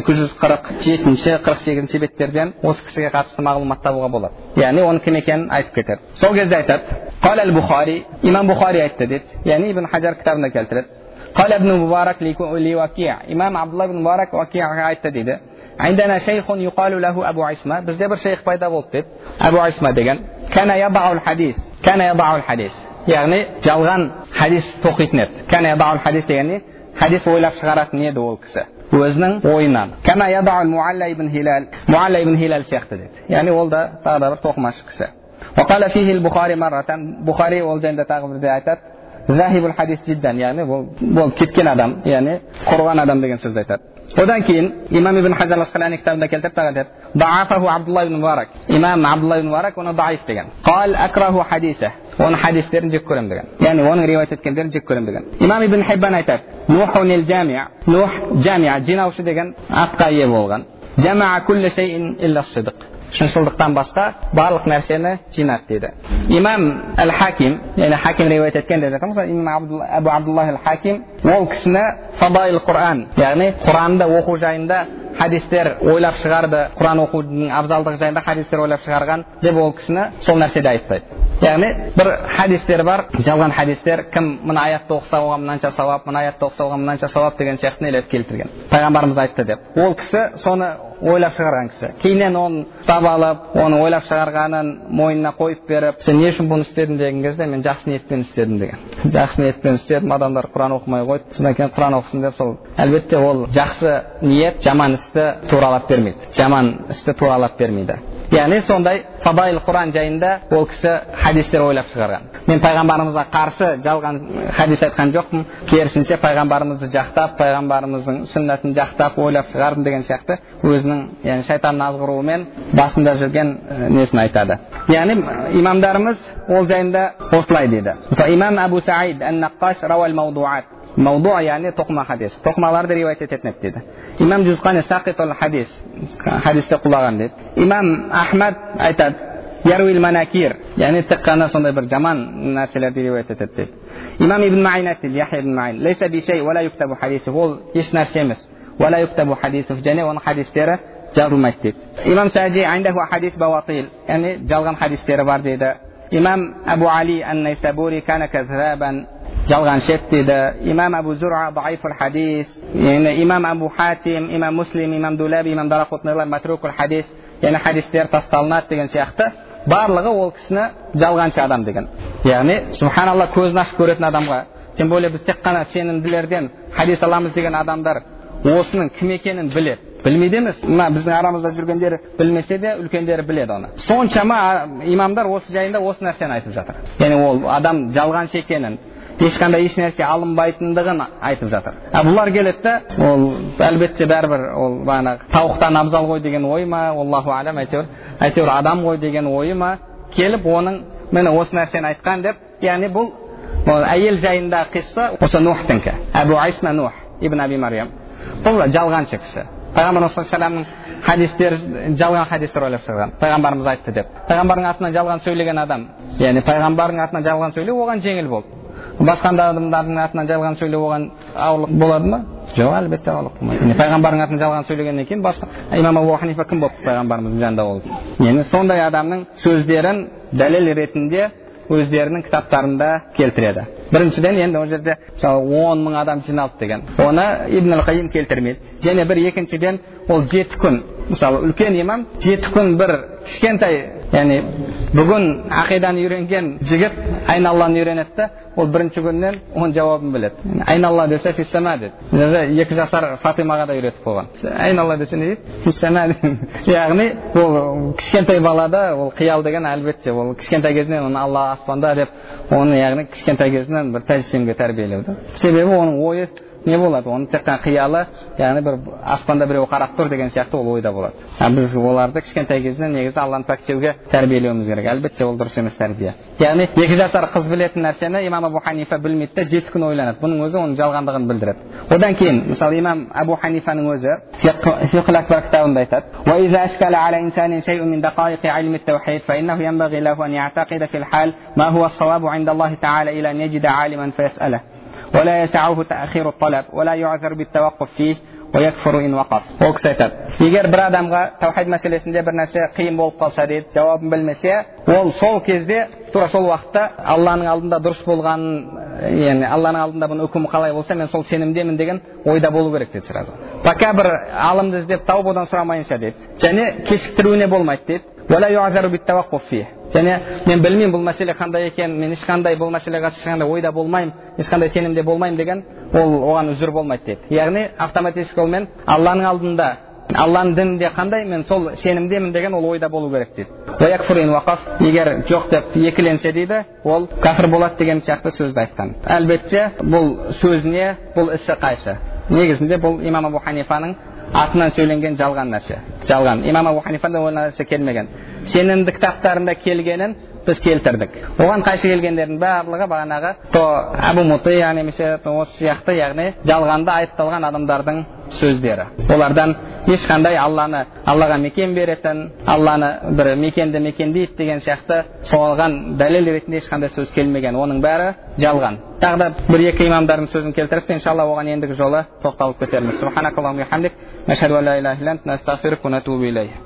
247-48 беттерден осы кісіге қатысты мағлұмат табуға болады. Яғни оның кім екенін айтып кетеді. Сол кезде айтады: "Қал ал-Бухари", имам Бухари айтты дейді. Яғни Ибн Хаджар кітабында келтіреді. "Қал ибн Мубарак ли Вакия", имам Абдулла ибн Мубарак Вакияға айтты дейді. "Айндана шейхун юқалу лаху Абу Исма", бізде бір шейх пайда болды дейді. Абу Исма деген. "Кана ябаул хадис", яғни жалған хадис тоқитын еді. "Кана ябаул хадис" дегенде хадис ойлап шығаратын еді ол кісі өзінің ойынан. "Кама ябаул Муалла ибн Хилал", Муалла ибн Хилал сияқты дейді. Яғни ол да тағы да бір тоқымашы кісі. "Вақала фихи ал-Бухари марратан", Бухари ол жайында тағы бірде айтады: "Захибул хадис жиддан", яғни бұл кеткен адам, яғни құрған адам деген сөзді айтады. Одан кейін имам Ибн Хаджар ал-Асқалани кітабында келтіріп тағы айтады: "Даъафаху Абдулла ибн Мубарак", имам Абдулла ибн Мубарак оны даиф деген. "Қал акраху хадиса", оның хадистерін жек көремін деген. Яғни оның риуаят еткендерін жек көремін деген. Имам Ибн Хиббан айтады: "Нухун ал-Джамиъ", Нух Джамиъ жинаушы деген атқа ие болған. "Жама'a кулли шейин илля ас-сидқ", шыншылдықтан басқа барлық нәрсені жинады дейді. Имам Ал-Хаким, яғни Хаким риуаят еткен деп жатамыз, имам Абу Абдуллах Ал-Хаким ол кісіні фадаил Құран, яғни Құранды оқу жайында хадистер ойлап шығарды, Құран оқудың абзалдығы жайында хадистер ойлап шығарған деп ол кісіні сол нәрседе айтпайды. Яғни бір хадистер бар, жалған хадистер, кім мына аятты оқыса оған мынанша сауап, мына аятты оқыса оған мынанша сауап деген сияқты нелерді келтірген. Пайғамбарымыз айтты деп. Ол кісі соны ойлап шығарған кісі. Кейіннен оны таба алып, оны ойлап шығарғанын мойнына қойып беріп, "Сен не үшін бұны істедің?" деген кезде, "Мен жақсы ниетпен істедім" деген. Жақсы ниетпен істедім, адамдар Құран оқымай қойды, содан кейін Құран оқысын деп сол. Әлбетте ол жақсы ниет жаман істі туралап бермейді. Жаман істі туралап бермейді. Яғни сондай фадаил Құран жайында ол кісі хадистер ойлап шығарған. Мен пайғамбарымызға қарсы жалған хадис айтқан жоқпын, керісінше пайғамбарымызды жақтап, пайғамбарымыздың сүннатын жақтап ойлап шығардым деген сияқты өзінің, яғни шайтанның азғыруымен басында жүрген несін айтады. Яғни имамдарымыз ол жайында осылай дейді. Мысалы имам Абу Саид ан-Наққаш рауал маудуат. Маудуа яғни тоқма хадис. Тоқмаларды риуаят ететін дейді. Имам Жузқани сақитул хадис, хадисте құлаған дейді. Имам Ахмад айтады: "Яруил манакир", яғни тек қана сондай бір жаман нәрселерді риуаят етеді дейді. Имам Ибн Маъин, Яхья ибн Маъин: "Лейса би шей ва ла юктабу хадису", ол еш нәрсе емес. "Ва ла юктабу хадису", және оның хадистері жазылмайды дейді. Имам Сади айндаху хадис баватил, яғни жалған хадистері бар дейді. Имам Абу Али ан-Найсабури кана каззабан, жалған шет дейді. Имам Абу Зур'a даифул хадис, яғни имам Абу Хатим, имам Муслим, имам Дулаби, имам Дарақутнилар матрукул хадис, яғни хадистер тасталынады деген сияқты. Барлығы ол кісіні жалғаншы адам деген. Яғни субханалла, көзін ашып көретін адамға, тем более біз тек қана сенімділерден хадис аламыз деген адамдар осының кім екенін біледі. Білмейді емес, мына біздің арамызда жүргендері білмесе де үлкендері біледі оны. Соншама имамдар осы жайында осы нәрсені айтып жатыр. Яғни ол адам жалғаншы екенін, ешқандай еш нәрсе алынбайтындығын айтып жатыр. Бұлар келеді де, ол әлбетте бәрібір ол бағана тауықтан абзал ғой деген ой ма, Аллаху алам, әйтеуір адам ғой деген ой ма, келіп оның міне осы нәрсені айтқан деп. Яғни бұл әйел жайында қисса осы Нухтыңкі, Абу Исма Нух ибн Аби Марьям. Бұл жалғаншы кісі. Пайғамбар саллаллаху хадистер, жалған хадистер ойлап шығарған. Пайғамбарымыз айтты деп. Пайғамбардың атынан жалған сөйлеген адам, яғни пайғамбардың атынан жалған сөйлеу оған жеңіл болды. басқа адамдардың атынан жалған сөйлеп оған ауырлық болады ма? Жоқ, әлбетте ауырлық болмайды. Пайғамбардың атынан жалған сөйлегеннен кейін басқа имам Абу Ханифа кім болып пайғамбарымыздың жанында болды? Енді сондай адамның сөздерін дәлел ретінде өздерінің кітаптарында келтіреді. Біріншіден, енді ол жерде мысалы 10 мың адам жиналды деген. Оны Ибн ал-Қайим келтірмейді. Және бір екіншіден, ол 7 күн, мысалы үлкен имам 7 күн бір кішкентай, яғни бүгін ақиданы үйренген жігіт айналланы үйренеді, ол бірінші күннен оның жауабын біледі. Айналла десе фиссама деді. 2 жасар Фатимаға да үйретіп қойған. Айналла десе не дейді? Фиссама дейді. Яғни ол кішкентай балада ол қиял деген әлбетте ол кішкентай кезінен оны Алла аспанда деп оны яғни кішкентай кезінен бір тәжсемге тәрбиелеуді. Себебі оның ойы не болады? Оның тек қана қиялы, яғни бір аспанда біреу қарап тұр деген сияқты ол ойда болады. Біз оларды кішкентай кезінен негізі Алланы пәктеуге тәрбиелеуіміз керек. Әлбетте ол дұрыс емес тәрбие. Яғни 2 жасар қыз білетін нәрсені имам Абу Ханифа білмейді де 7 күн ойланады. Бұның өзі оның жалғандығын білдіреді. Одан кейін, мысалы имам Абу Ханифаның өзі Фиқл Акбар кітабында айтады: "Ва иза ашкала аля инсанин шай'ун мин дақаиқи илми ат-таухид, фа иннаху янбагhi lahu an ya'taqida fil hal ma huwa as-sawabu 'inda Allah ta'ala ila an yajida 'aliman fayas'alahu. ولا يسعه تأخير الطلب ولا يعذر بالتوقف فيه ويكفر إن وقف." Ол кісі айтады, егер бір адамға таухид мәселесінде бір нәрсе қиын болып қалса дейді, жауабын білмесе, ол сол кезде, тура сол уақытта Алланың алдында дұрыс болғанын, яғни Алланың алдында бұның үкімі қалай болса, мен сол сенімдемін деген ойда болу керек дейді сразу. Пока бір алымды іздеп тауып одан сұрамайынша дейді. Және кешіктіруіне болмайды дейді. ولا يعذر بالتوقف فيه. Және мен білмеймін бұл мәселе қандай екен, мен ешқандай бұл мәселеге ешқандай ойда болмаймын, ешқандай сенімде болмаймын деген, ол оған үзір болмайды дейді. Яғни автоматически ол мен Алланың алдында, Алланың дінінде қандай, мен сол сенімдемін деген ол ойда болу керек дейді. ويكفر إن وقف. Егер жоқ деп екіленсе дейді, ол кәфір болады деген сияқты сөзді айтқан. Әлбетте бұл сөзіне, бұл ісі қайшы? Негізінде бұл имам Абу Ханифаның атынан söyленген жалған нәрсе. Жалған. Имам Абу Ханифадан ол нәрсе келмеген. Сенімді кітаптарында келгенін біз келтірдік. Оған қайшы келгендердің барлығы бағанағы Абу Мутия немесе осы сияқты, яғни жалғанда айыпталған адамдардың сөздері. Олардан ешқандай Аллаға мекен беретін, Алланы бір мекендейді деген сияқты соған дәлел ретінде ешқандай сөз келмеген. Оның бәрі жалған. Тағы да бір екі имамдардың сөзін келтіріп, иншалла оған ендігі жолы тоқталып кетерміз. Субханакаллахумма ва бихамдик, нашһаду ан ла илаха илля анта, настағфирука ва натубу илейх.